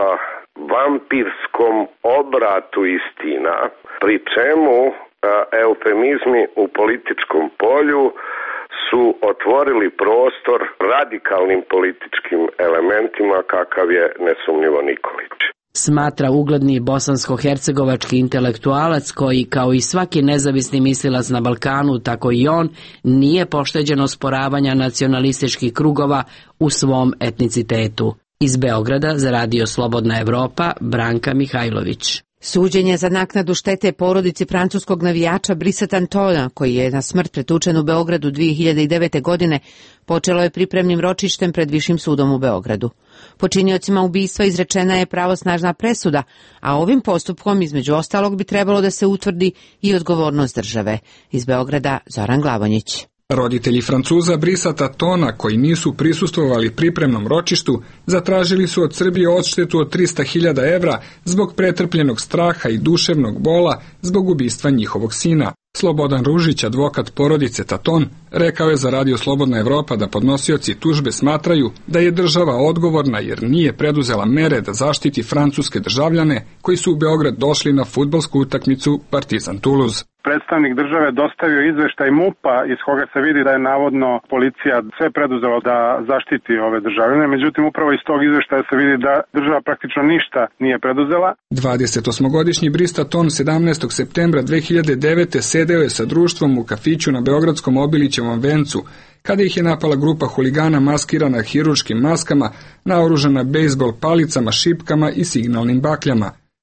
vampirskom obratu istina, pri čemu eufemizmi u političkom polju su otvorili prostor radikalnim političkim elementima kakav je nesumnjivo Nikolić. Smatra ugledni bosansko-hercegovački intelektualac koji, kao i svaki nezavisni mislilac na Balkanu, tako i on, nije pošteđen osporavanja nacionalističkih krugova u svom etnicitetu. Iz Beograda za Radio Slobodna Evropa, Branka Mihajlović. Suđenje za naknadu štete porodici francuskog navijača Brissa Tantona, koji je na smrt pretučen u Beogradu 2009. godine, počelo je pripremnim ročištem pred Višim sudom u Beogradu. Počiniocima ubistva izrečena je pravosnažna presuda, a ovim postupkom između ostalog bi trebalo da se utvrdi i odgovornost države. Iz Beograda Zoran Glavonjić. Roditelji Francuza Brissa Tantona, koji nisu prisustvovali pripremnom ročištu, zatražili su od Srbije odštetu od 300.000 evra zbog pretrpljenog straha i duševnog bola zbog ubistva njihovog sina. Slobodan Ružić, advokat porodice Tanton, rekao je za Radio Slobodna Evropa da podnosioci tužbe smatraju da je država odgovorna jer nije preduzela mere da zaštiti francuske državljane koji su u Beograd došli na fudbalsku utakmicu Partizan Toulouse. Predstavnik države dostavio izveštaj MUP-a iz koga se vidi da je navodno policija sve preduzela da zaštiti ove državljane, međutim upravo iz tog izveštaja se vidi da država praktično ništa nije preduzela. 28-godišnji Briss Tanton 17. septembra 2009. sedeo je sa društvom u kafiću na beogradskom Obilićevom vencu, kada ih je napala grupa huligana maskirana hirurškim maskama, naoružana bejsbol palicama, šipkama i signalnim bakljama.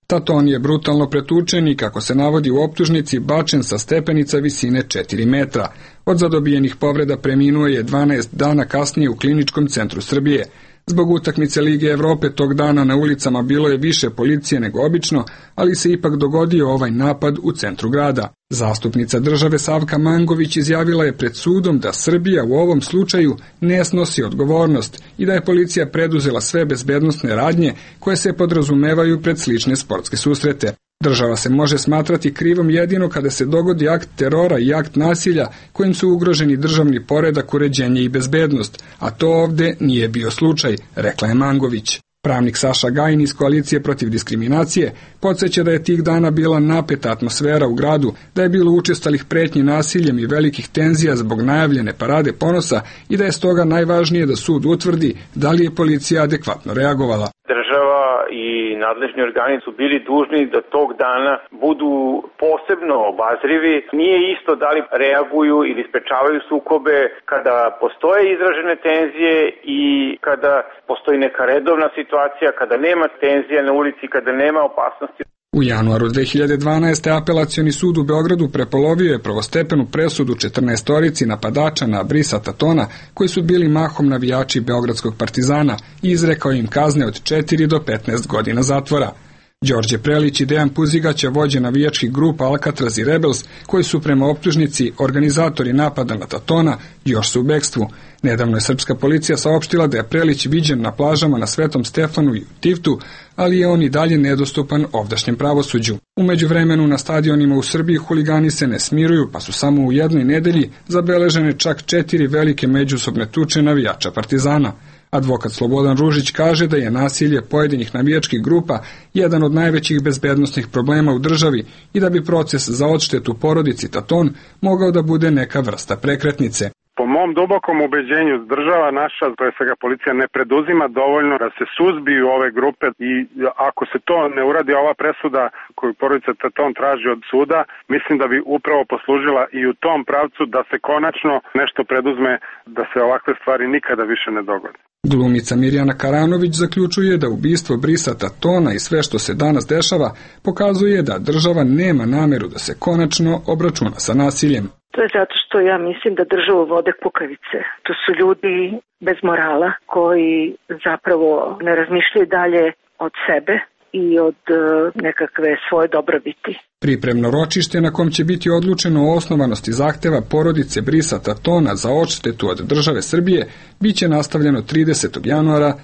Taton je brutalno pretučen i, kako se navodi u optužnici, bačen sa stepenica visine 4 metra. Od zadobijenih povreda preminuo je 12 dana kasnije u Kliničkom centru Srbije. Zbog utakmice Lige Evrope tog dana na ulicama bilo je više policije nego obično, ali se ipak dogodio ovaj napad u centru grada. Zastupnica države Savka Mangović izjavila je pred sudom da Srbija u ovom slučaju ne snosi odgovornost i da je policija preduzela sve bezbednosne radnje koje se podrazumevaju pred slične sportske susrete. Država se može smatrati krivom jedino kada se dogodi akt terora i akt nasilja kojim su ugroženi državni poredak, uređenje i bezbednost, a to ovde nije bio slučaj, rekla je Mangović. Pravnik Saša Gajin iz Koalicije protiv diskriminacije podsjeća da je tih dana bila napeta atmosfera u gradu, da je bilo učestalih pretnji nasiljem i velikih tenzija zbog najavljene parade ponosa i da je stoga najvažnije da sud utvrdi da li je policija adekvatno reagovala. Država i nadležni organi su bili dužni da tog dana budu posebno obazrivi. Nije isto da li reaguju ili sprečavaju sukobe kada postoje izražene tenzije i kada postoji neka redovna situacija, kada nema tenzija na ulici, kada nema opasnosti. U januaru 2012. Apelacioni sud u Beogradu prepolovio je prvostepenu presudu 14-torici napadača na Brisa Tatona, koji su bili mahom navijači Beogradskog Partizana, i izrekao im kazne od 4 do 15 godina zatvora. Đorđe Prelić i Dejan Puzigaća, vođe navijačkih grupa Alcatraz i Rebels, koji su prema optužnici organizatori napada na Tatona, još su u bekstvu. Nedavno je srpska policija saopštila da je Prelić viđen na plažama na Svetom Stefanu i u Tivtu, ali je on i dalje nedostupan ovdašnjem pravosuđu. U međuvremenu na stadionima u Srbiji huligani se ne smiruju, pa su samo u jednoj nedelji zabeležene čak 4 velike međusobne tuče navijača Partizana. Advokat Slobodan Ružić kaže da je nasilje pojedinih navijačkih grupa jedan od najvećih bezbednosnih problema u državi i da bi proces za odštetu porodici Taton mogao da bude neka vrsta prekretnice. Po mom dubokom ubeđenju, država naša, to je svega policija, ne preduzima dovoljno da se suzbiju ove grupe i ako se to ne uradi, ova presuda koju porodica Taton traži od suda, mislim da bi upravo poslužila i u tom pravcu da se konačno nešto preduzme da se ovakve stvari nikada više ne dogode. Glumica Mirjana Karanović zaključuje da ubistvo Brisa Tatona i sve što se danas dešava pokazuje da država nema nameru da se konačno obračuna sa nasiljem. To je zato što ja mislim da državu vode kukavice. To su ljudi bez morala koji zapravo ne razmišljaju dalje od sebe i od nekakve svoje dobrobiti. Pripremno ročište na kom će biti odlučeno o osnovanosti zahteva porodice Brisa Tatona za odštetu od države Srbije biće nastavljeno 30. januara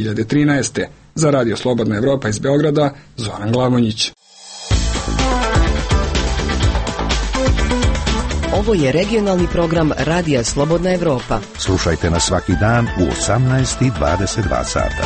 2013. Za Radio Slobodna Evropa iz Beograda, Zoran Glavonjić. Ovo je regionalni program Radija Slobodna Evropa. Slušajte nas svaki dan u 18:22 sata.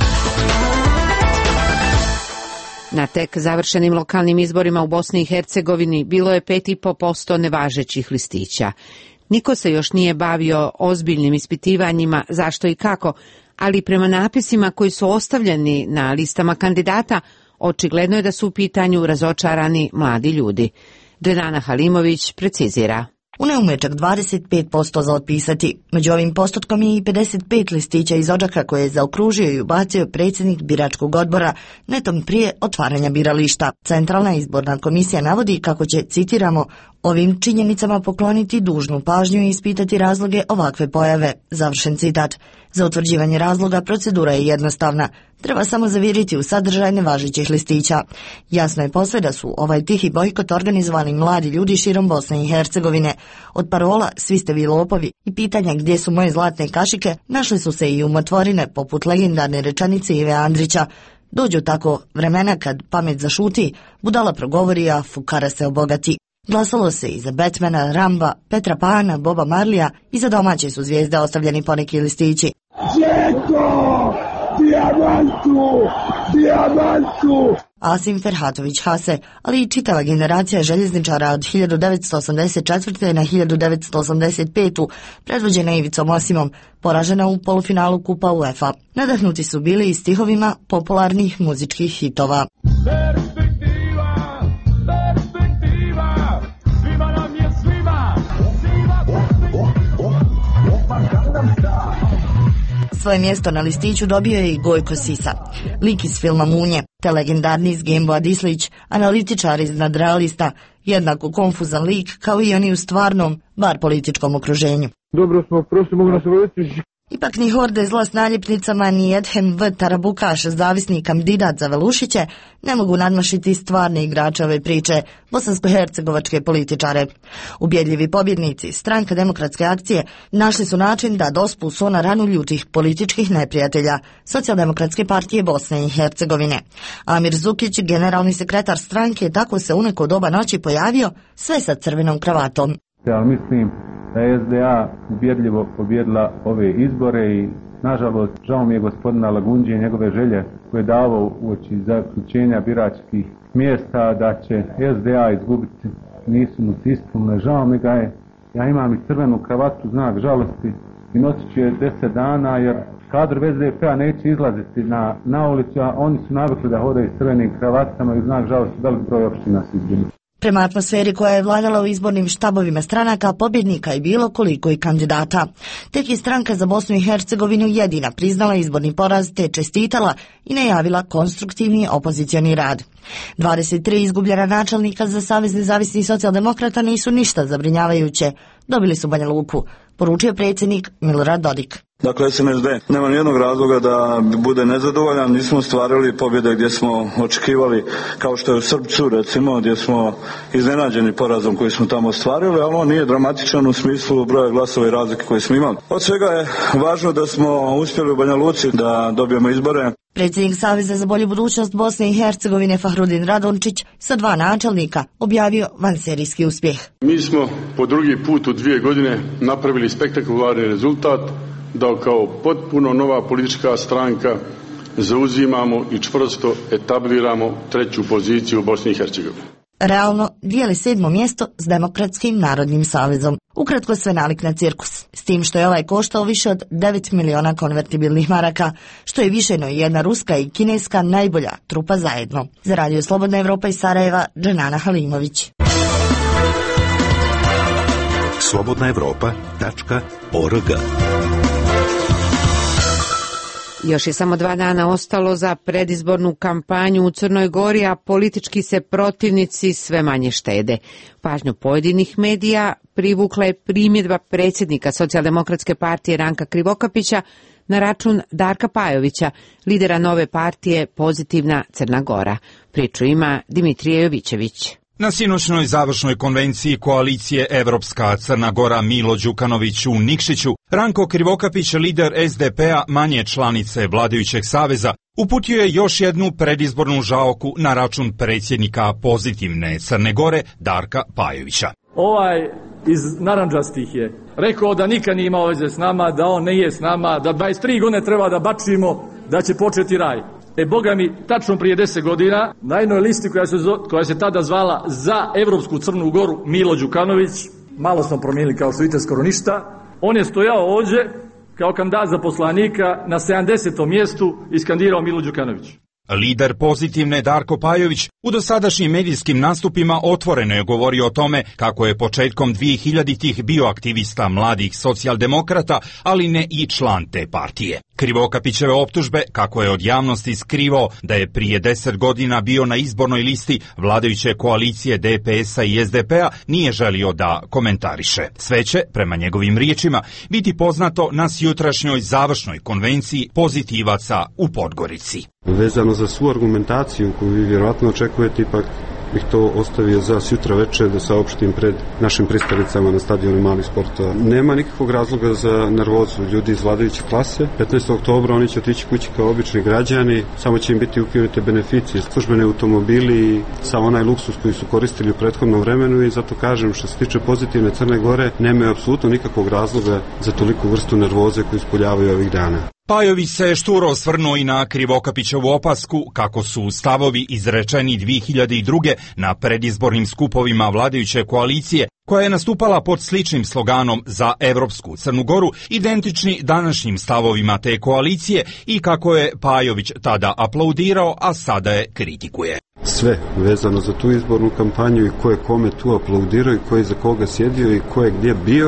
Na tek završenim lokalnim izborima u Bosni i Hercegovini bilo je 5,5% nevažećih listića. Niko se još nije bavio ozbiljnim ispitivanjima zašto i kako, ali prema napisima koji su ostavljeni na listama kandidata, očigledno je da su u pitanju razočarani mladi ljudi. Drenana Halimović precizira. U Neumu je čak 25% za otpisati. Među ovim postotkom je i 55 listića iz Odžaka koje je zaokružio i ubacio predsjednik biračkog odbora netom prije otvaranja birališta. Centralna izborna komisija navodi kako će, citiramo, ovim činjenicama pokloniti dužnu pažnju i ispitati razloge ovakve pojave. Završen citat. Za utvrđivanje razloga procedura je jednostavna. Treba samo zaviriti u sadržaj nevažećih listića. Jasno je posve da su ovaj tihi bojkot organizovali mladi ljudi širom Bosne i Hercegovine. Od parola "svi ste vi lopovi" i pitanja "gdje su moje zlatne kašike" našli su se i umotvorine poput legendarne rečenice Ive Andrića. Dođu tako vremena kad pamet zašuti, budala progovori, a fukara se obogati. Glasalo se i za Batmana, Ramba, Petra Pana, Boba Marlija i za domaće su zvijezde ostavljeni poneki listići. Đeko! Dijamantu! Dijamantu! Asim Ferhatović Hase, ali i čitava generacija željezničara od 1984. na 1985. predvođena Ivicom Osimom, poražena u polufinalu Kupa UEFA. Nadahnuti su bili i stihovima popularnih muzičkih hitova. Svoje mjesto na listiću dobio je i Gojko Sisa, lik iz filma Munje, te legendarni iz Gemboa Dislić, analitičar iz Nadrealista, jednako konfuzan lik kao i oni u stvarnom, bar političkom okruženju. Dobro smo prošli, mogu nas obavestiti. Ipak ni horde zla s naljepnicama, ni Edhem V. Tarabukaš, zavisni kandidat za Velušiće, ne mogu nadmašiti stvarne igrače ove priče, bosansko-hercegovačke političare. Ubjedljivi pobjednici, Stranka demokratske akcije, našli su način da dospu so na ranu ljutih političkih neprijatelja, Socijaldemokratske partije Bosne i Hercegovine. Amir Zukić, generalni sekretar stranke, tako se u neko doba noći pojavio, sve sa crvenom kravatom. Ja mislim da je SDA ubjedljivo pobjedila ove izbore i nažalost žao mi je gospodina Lagundžije i njegove želje koje je davao uoči zaključenja biračkih mjesta da će SDA izgubiti, nisu mu se ispunile, žao mi ga je. Ja imam i crvenu kravatu, znak žalosti i nosit ću je 10 dana jer kadr SDP-a neće izlaziti na ulicu, a oni su navikli da hodaju s crvenim kravatama i znak žalosti velik broj opština se izgubiti. Prema atmosferi koja je vladala u izbornim štabovima stranaka, pobjednika je bilo koliko i kandidata. Tek je Stranka za Bosnu i Hercegovinu jedina priznala izborni poraz te čestitala i najavila konstruktivni opozicioni rad. 23 izgubljena načelnika za Savez nezavisnih socijaldemokrata nisu ništa zabrinjavajuće. Dobili su Banja Luku, poručio predsjednik Milorad Dodik. Dakle, SNSD nema nijednog razloga da bude nezadovoljan, nismo ostvarili pobjede gdje smo očekivali, kao što je u Srpcu recimo, gdje smo iznenađeni porazom koji smo tamo ostvarili, ali on nije dramatičan u smislu broja glasova i razlike koje smo imali. Od svega je važno da smo uspjeli u Banja Luci da dobijemo izbore. Predsjednik Saveza za bolju budućnost Bosne i Hercegovine Fahrudin Radončić sa 2 načelnika objavio vanserijski uspjeh. Mi smo po drugi put u 2 godine napravili spektakularni rezultat da kao potpuno nova politička stranka zauzimamo i čvrsto etabliramo 3. poziciju u Bosni i Hercegovini. Realno dijeli 7. mjesto s Demokratskim narodnim savezom. Ukratko sve nalik na cirkus, s tim što je ovaj koštao više od 9 miliona konvertibilnih maraka, što je više no jedna ruska i kineska najbolja trupa zajedno. Za Radio Slobodna Evropa iz Sarajeva, Dženana Halimović. slobodnaevropa.org. Još je samo 2 dana ostalo za predizbornu kampanju u Crnoj Gori, a politički se protivnici sve manje štede. Pažnju pojedinih medija privukla je primjedba predsjednika Socijaldemokratske partije Ranka Krivokapića na račun Darka Pajovića, lidera nove partije Pozitivna Crna Gora. Priču ima Dimitrije Jovićević. Na sinoćnoj završnoj konvenciji koalicije Evropska Crna Gora Milo Đukanović u Nikšiću, Ranko Krivokapić, lider SDP-a, manje članice vladajućeg saveza, uputio je još jednu predizbornu žaoku na račun predsjednika Pozitivne Crne Gore Darka Pajovića. Ovaj iz narandžastih je rekao da nikad nije imao veze s nama, da on nije s nama, da 23 godine treba da bačimo, da će početi raj. Boga mi, tačno prije 10 godina, na jednoj listi koja se tada zvala Za Evropsku Crnu Goru Milo Đukanović, malo smo promijenili kao što vidite skoro ništa, on je stojao ovdje kao kandidat za poslanika na 70. mjestu i skandirao Milo Đukanović. Lider Pozitivne Darko Pajović u dosadašnjim medijskim nastupima otvoreno je govorio o tome kako je početkom 2000-ih bio aktivista mladih socijaldemokrata, ali ne i član te partije. Krivokapićeve optužbe kako je od javnosti skrivao da je prije 10 godina bio na izbornoj listi vladajuće koalicije DPS-a i SDP-a nije želio da komentariše. Sve će, prema njegovim riječima, biti poznato na jutrašnjoj završnoj konvenciji pozitivaca u Podgorici. Vezano za svu argumentaciju koju vi vjerojatno očekujete, ipak bih to ostavio za sutra večer da saopštim pred našim pristalicama na stadionu malih sportova. Nema nikakvog razloga za nervozu ljudi iz vladajuće klase. 15. oktobra oni će otići kući kao obični građani, samo će im biti ukinute beneficije, službeni automobili i sav onaj luksus koji su koristili u prethodnom vremenu i zato kažem što se tiče Pozitivne Crne Gore nemaju apsolutno nikakvog razloga za toliku vrstu nervoze koju ispoljavaju ovih dana. Pajović se šturo osvrnuo i na Krivokapićevu opasku kako su stavovi izrečeni 2002. na predizbornim skupovima vladajuće koalicije, koja je nastupala pod sličnim sloganom Za Evropsku Crnu Goru, identični današnjim stavovima te koalicije i kako je Pajović tada aplaudirao, a sada je kritikuje. Sve vezano za tu izbornu kampanju i ko je kome tu aplaudirao i ko je za koga sjedio i ko je gdje bio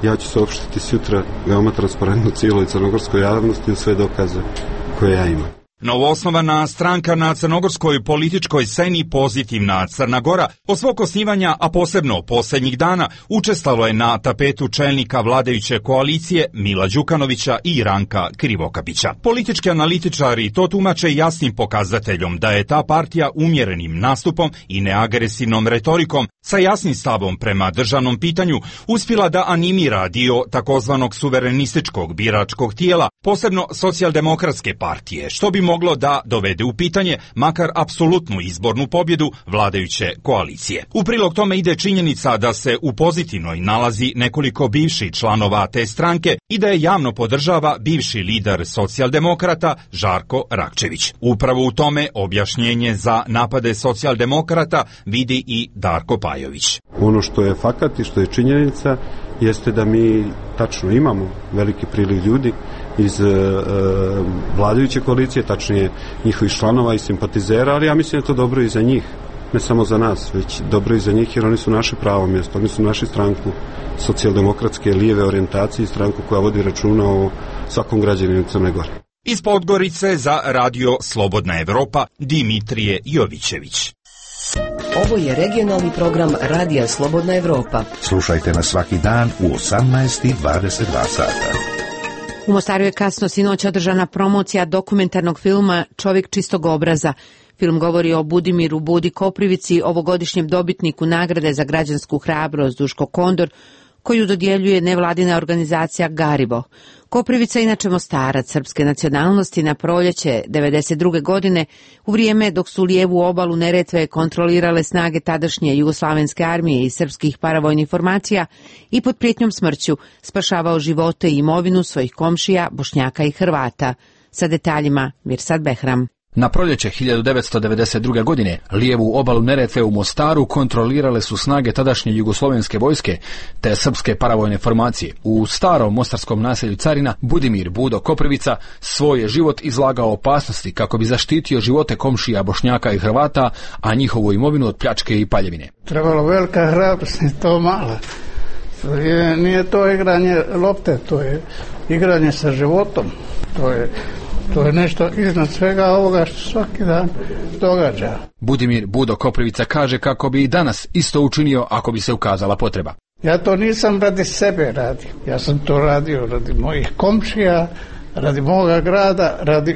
Ja ću saopštiti sutra veoma transparentno cijeloj crnogorskoj javnosti sve dokaze koje ja imam. Novoosnovana stranka na crnogorskoj političkoj sceni Pozitivna Crna Gora od svog osnivanja, a posebno posljednjih dana, učestvalo je na tapetu čelnika vladajuće koalicije Mila Đukanovića i Ranka Krivokapića. Politički analitičari to tumače jasnim pokazateljom da je ta partija umjerenim nastupom i neagresivnom retorikom sa jasnim stavom prema državnom pitanju uspjela da animira dio takozvanog suverenističkog biračkog tijela, posebno socijaldemokratske partije, što bi moglo da dovede u pitanje makar apsolutnu izbornu pobjedu vladajuće koalicije. U prilog tome ide činjenica da se u Pozitivnoj nalazi nekoliko bivših članova te stranke i da je javno podržava bivši lider socijaldemokrata Žarko Rakčević. Upravo u tome objašnjenje za napade socijaldemokrata vidi i Darko Pajović. Ono što je fakat i što je činjenica jeste da mi tačno imamo veliki priliv ljudi iz vladajuće koalicije, tačnije njihovih članova i simpatizera, ali ja mislim da je to dobro i za njih, ne samo za nas, već dobro i za njih, jer oni su naše pravo mjesto, oni su našu stranku socijaldemokratske lijeve orijentacije, stranku koja vodi računa o svakom građaninu Crne Gore. Iz Podgorice za Radio Slobodna Evropa Dimitrije Jovićević. Ovo je regionalni program Radija Slobodna Evropa. Slušajte nas svaki dan u 18:22 sata. U Mostaru je kasno sinoć održana promocija dokumentarnog filma Čovjek čistog obraza. Film govori o Budimiru Budi Koprivici, ovogodišnjem dobitniku nagrade za građansku hrabrost Duško Kondor, koju dodjeljuje nevladina organizacija Garibo. Koprivica, inače Mostarac srpske nacionalnosti, na proljeće 1992. godine, u vrijeme dok su lijevu obalu Neretve kontrolirale snage tadašnje Jugoslavenske armije i srpskih paravojnih formacija i pod prijetnjom smrću spašavao živote i imovinu svojih komšija, Bošnjaka i Hrvata. Sa detaljima Mirsad Behram. Na proljeće 1992. godine lijevu obalu Neretve u Mostaru kontrolirale su snage tadašnje jugoslovenske vojske te srpske paravojne formacije. U starom mostarskom naselju Carina Budimir Budo Koprivica svoj je život izlagao opasnosti kako bi zaštitio živote komšija Bošnjaka i Hrvata, a njihovu imovinu od pljačke i paljevine. Trebalo velika hrabrost, to mala. Nije to igranje lopte, to je igranje sa životom. To je nešto iznad svega ovoga što svaki dan događa. Budimir Budo Koprivica kaže kako bi i danas isto učinio ako bi se ukazala potreba. Ja to nisam radi sebe radio. Ja sam to radio radi mojih komšija, radi moga grada,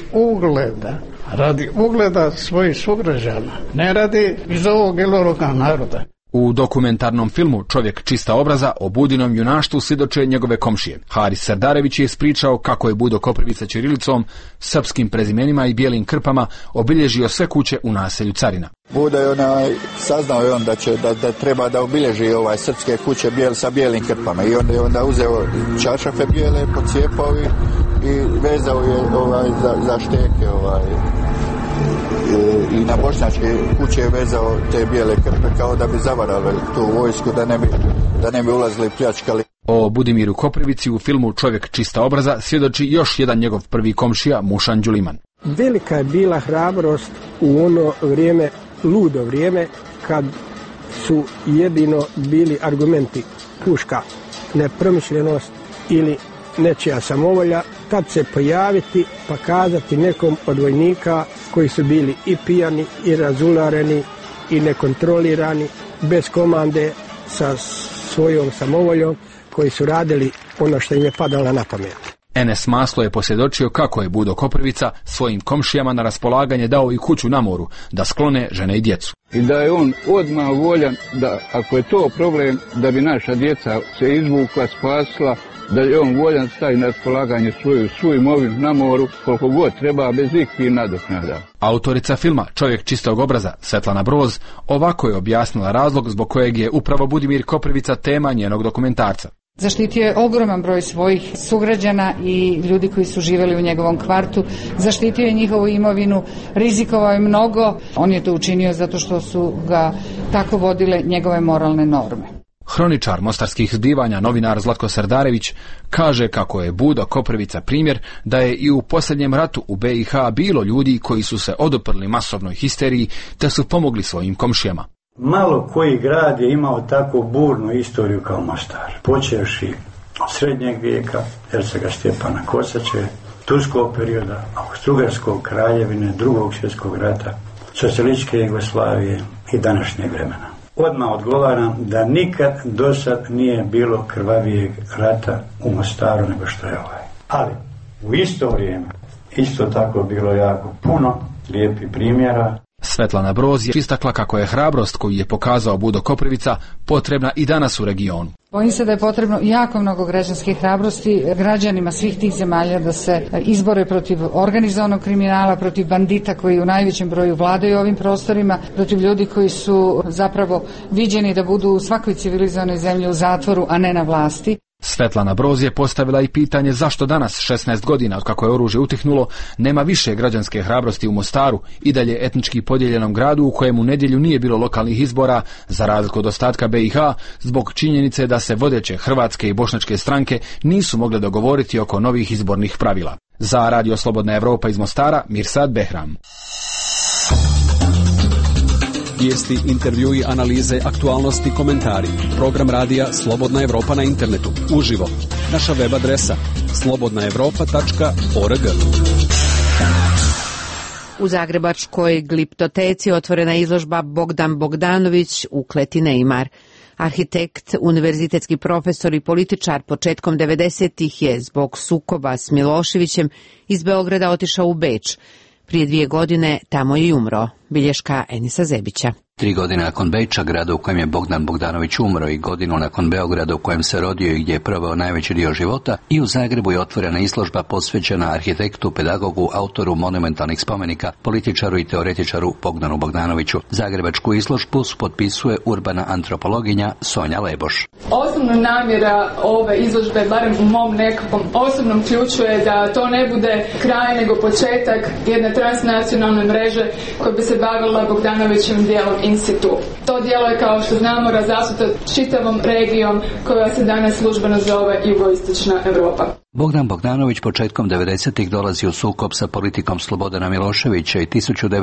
radi ugleda svojih sugrađana. Ne radi iz ovog ili onoga naroda. U dokumentarnom filmu Čovjek čista obraza o Budinom junaštvu svjedoče njegove komšije. Haris Serdarević je ispričao kako je Budo Koprivica ćirilicom, srpskim prezimenima i bijelim krpama obilježio sve kuće u naselju Carina. Budo je saznao je on da treba da obilježi srpske kuće sa bijelim krpama i onda uzeo čaršafe bijele, pocijepao i vezao je za šteke i na bošnjačke kuće je vezao te bijele krpe kao da bi zavarali tu vojsku, da ne bi ulazili pljačkali. O Budimiru Koprivici u filmu Čovjek čista obraza svjedoči još jedan njegov prvi komšija, Mušan Đuliman. Velika je bila hrabrost u ono vrijeme, ludo vrijeme, kad su jedino bili argumenti puška, nepromišljenost ili nečija samovolja, kad se pojaviti pa kazati nekom od vojnika koji su bili i pijani i razulareni i nekontrolirani, bez komande, sa svojom samovoljom, koji su radili ono što im je padalo na pamet. Enes Maslo je posvjedočio kako je Budo Koprivica svojim komšijama na raspolaganje dao i kuću na moru, da sklone žene i djecu. I da je on odmah voljan da, ako je to problem, da bi naša djeca se izvukla, spasila, da je on voljan staviti na raspolaganje svoju imovinu na moru koliko god treba, bez ikakvih nadoknada. Autorica filma Čovjek čistog obraza, Svetlana Broz, ovako je objasnila razlog zbog kojeg je upravo Budimir Koprivica tema njenog dokumentarca. Zaštitio je ogroman broj svojih sugrađana i ljudi koji su živjeli u njegovom kvartu. Zaštitio je njihovu imovinu, rizikovao je mnogo. On je to učinio zato što su ga tako vodile njegove moralne norme. Hroničar mostarskih zbivanja, novinar Zlatko Serdarević, kaže kako je Budo Koprivica primjer da je i u posljednjem ratu u BiH bilo ljudi koji su se oduprli masovnoj histeriji te su pomogli svojim komšijama. Malo koji grad je imao tako burnu istoriju kao Mostar. Počevši srednjeg vijeka, hercega Stjepana Kosače, turskog perioda, Austro-Ugarskog kraljevine, Drugog svjetskog rata, socijalističke Jugoslavije i današnjeg vremena. Odmah odgovaram da nikad do sad nije bilo krvavijeg rata u Mostaru nego što je ovaj. Ali u isto vrijeme isto tako bilo jako puno lijepih primjera. Svetlana Broz je istakla kako je hrabrost koju je pokazao Budo Koprivica potrebna i danas u regionu. Bojim se da je potrebno jako mnogo građanske hrabrosti građanima svih tih zemalja da se izbore protiv organizovanog kriminala, protiv bandita koji u najvećem broju vladaju ovim prostorima, protiv ljudi koji su zapravo viđeni da budu u svakoj civilizovanoj zemlji u zatvoru, a ne na vlasti. Svetlana Broz je postavila i pitanje zašto danas, 16 godina od kako je oružje utihnulo, nema više građanske hrabrosti u Mostaru, i dalje etnički podijeljenom gradu u kojem u nedjelju nije bilo lokalnih izbora, za razliku od ostatka BiH, zbog činjenice da se vodeće hrvatske i bošnjačke stranke nisu mogle dogovoriti oko novih izbornih pravila. Za Radio Slobodna Evropa iz Mostara, Mirsad Behram. Vijesti, intervjui, analize, aktualnosti, komentari. Program radija Slobodna Evropa na internetu. Uživo. Naša web adresa slobodnaevropa.org. U zagrebačkoj Gliptoteci otvorena izložba Bogdan Bogdanović Ukleti Neymar. Arhitekt, univerzitetski profesor i političar početkom 90-ih je zbog sukoba s Miloševićem iz Beograda otišao u Beč. Prije 2 godine tamo je i umro. Bilješka Enisa Zebića. 3 godine nakon Beča, grada u kojem je Bogdan Bogdanović umro, i godinu nakon Beograda u kojem se rodio i gdje je proveo najveći dio života, i u Zagrebu je otvorena izložba posvećena arhitektu, pedagogu, autoru monumentalnih spomenika, političaru i teoretičaru Bogdanu Bogdanoviću. Zagrebačku izložbu potpisuje urbana antropologinja Sonja Leboš. Osnovna namjera ove izložbe, barem u mom nekakvom osobnom ključu, je da to ne bude kraj nego početak jedne transnacionalne mreže koja bi se bavila Bogdanovićevim dijelom in situ. To djelo je, kao što znamo, razasuto čitavom regijom koja se danas službeno zove Jugoistočna Europa. Bogdan Bogdanović početkom 90-ih dolazi u sukob sa politikom Slobodana Miloševića i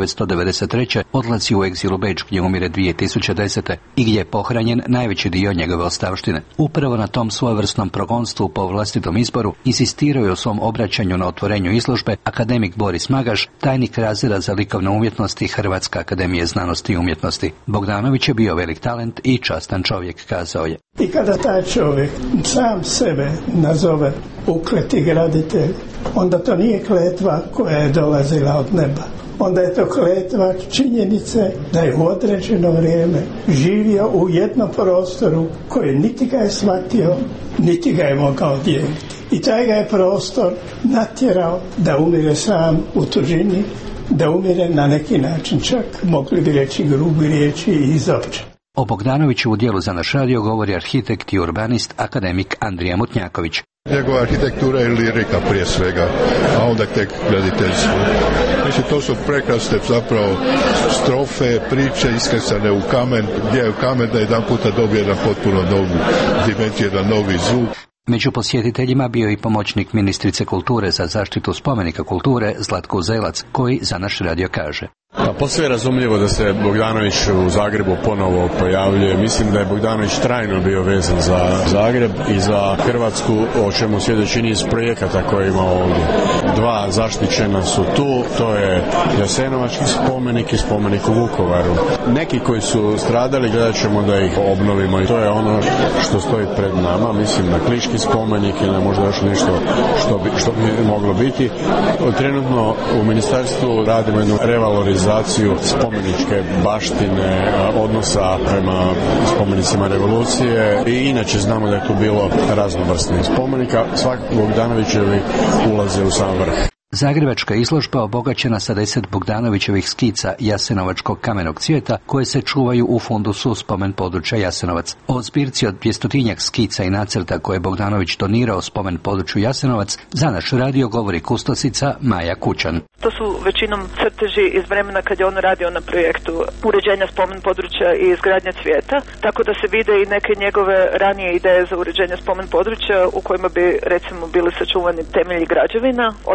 1993. odlazi u egzil u Beč gdje umire 2010. i gdje je pohranjen najveći dio njegove ostavštine. Upravo na tom svojevrsnom progonstvu po vlastitom izboru insistirao je u svom obraćanju na otvorenju izložbe akademik Boris Magaš, tajnik razreda za likovne umjetnosti Hrvatske akademije znanosti i umjetnosti. Bogdanović je bio velik talent i častan čovjek, kazao je. I kada taj čovjek sam sebe nazove ukleti graditelj, onda to nije kletva koja je dolazila od neba. Onda je to kletva činjenice da je u određeno vrijeme živio u jednom prostoru koji niti ga je shvatio, niti ga je mogao dijeliti. I taj ga je prostor natjerao da umire sam u tuđini, da umire na neki način čak, mogli bi reći grubi riječi, i izopće. O Bogdanoviću u dijelu za naš radio govori arhitekt i urbanist akademik Andrija Mutnjaković. Njegova arhitektura je lirika prije svega, a onda tek graditeljstvo. Mislim, to su prekrasne zapravo strofe, priče iskresane u kamen, gdje je u kamen da jedan puta dobije jedan potpuno novu dimenziju, jedan novi zvuk. Među posjetiteljima bio i pomoćnik ministrice kulture za zaštitu spomenika kulture Zlatko Uzelac, koji za naš radio kaže. Posve je razumljivo da se Bogdanović u Zagrebu ponovo pojavljuje. Mislim da je Bogdanović trajno bio vezan za Zagreb i za Hrvatsku, o čemu svjedoči niz projekata koje ima ovdje. 2 zaštićena su tu, to je Jasenovački spomenik i spomenik u Vukovaru. Neki koji su stradali gledat ćemo da ih obnovimo i to je ono što stoji pred nama. Mislim na Kliški spomenik ili možda još nešto što bi moglo biti. Trenutno u ministarstvu radimo jednu revalorizaciju spomeničke baštine, odnosa prema spomenicima revolucije, i inače znamo da je tu bilo raznovrsnih spomenika. Svakako Bogdanovićevi ulaze u sam vrh. Zagrebačka izložba obogaćena sa 10 Bogdanovićevih skica jasenovačkog kamenog cvijeta koje se čuvaju u fundusu spomen područja Jasenovac. O zbirci od 200-tinjak skica i nacrta koje je Bogdanović donirao spomen području Jasenovac za naš radio govori kustosica Maja Kućan. To su većinom crteži iz vremena kad je on radio na projektu uređenja spomen područja i izgradnje cvijeta, tako da se vide i neke njegove ranije ideje za uređenje spomen područja u kojima bi recimo bili sačuvani temelji građevina. Oni jesu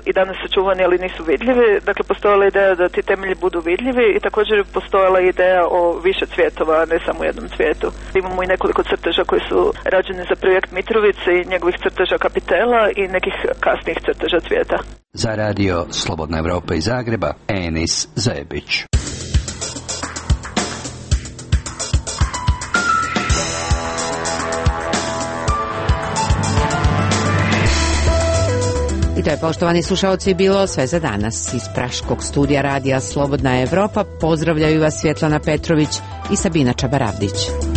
i danas sačuvani, ali nisu vidljivi. Dakle, postojala ideja da ti temelji budu vidljivi i također je postojala ideja o više cvjetova, a ne samo jednom cvijetu. Imamo i nekoliko crteža koji su rađeni za projekt Mitrovice i njegovih crteža kapitela i nekih kasnijih crteža cvijeta. Za radio Slobodna Evropa iz Zagreba, Enis Zajebić. I to je, poštovani slušaoci, bilo sve za danas. Iz praškog studija radija Slobodna Evropa pozdravljaju vas Svjetlana Petrović i Sabina Čabaravdić.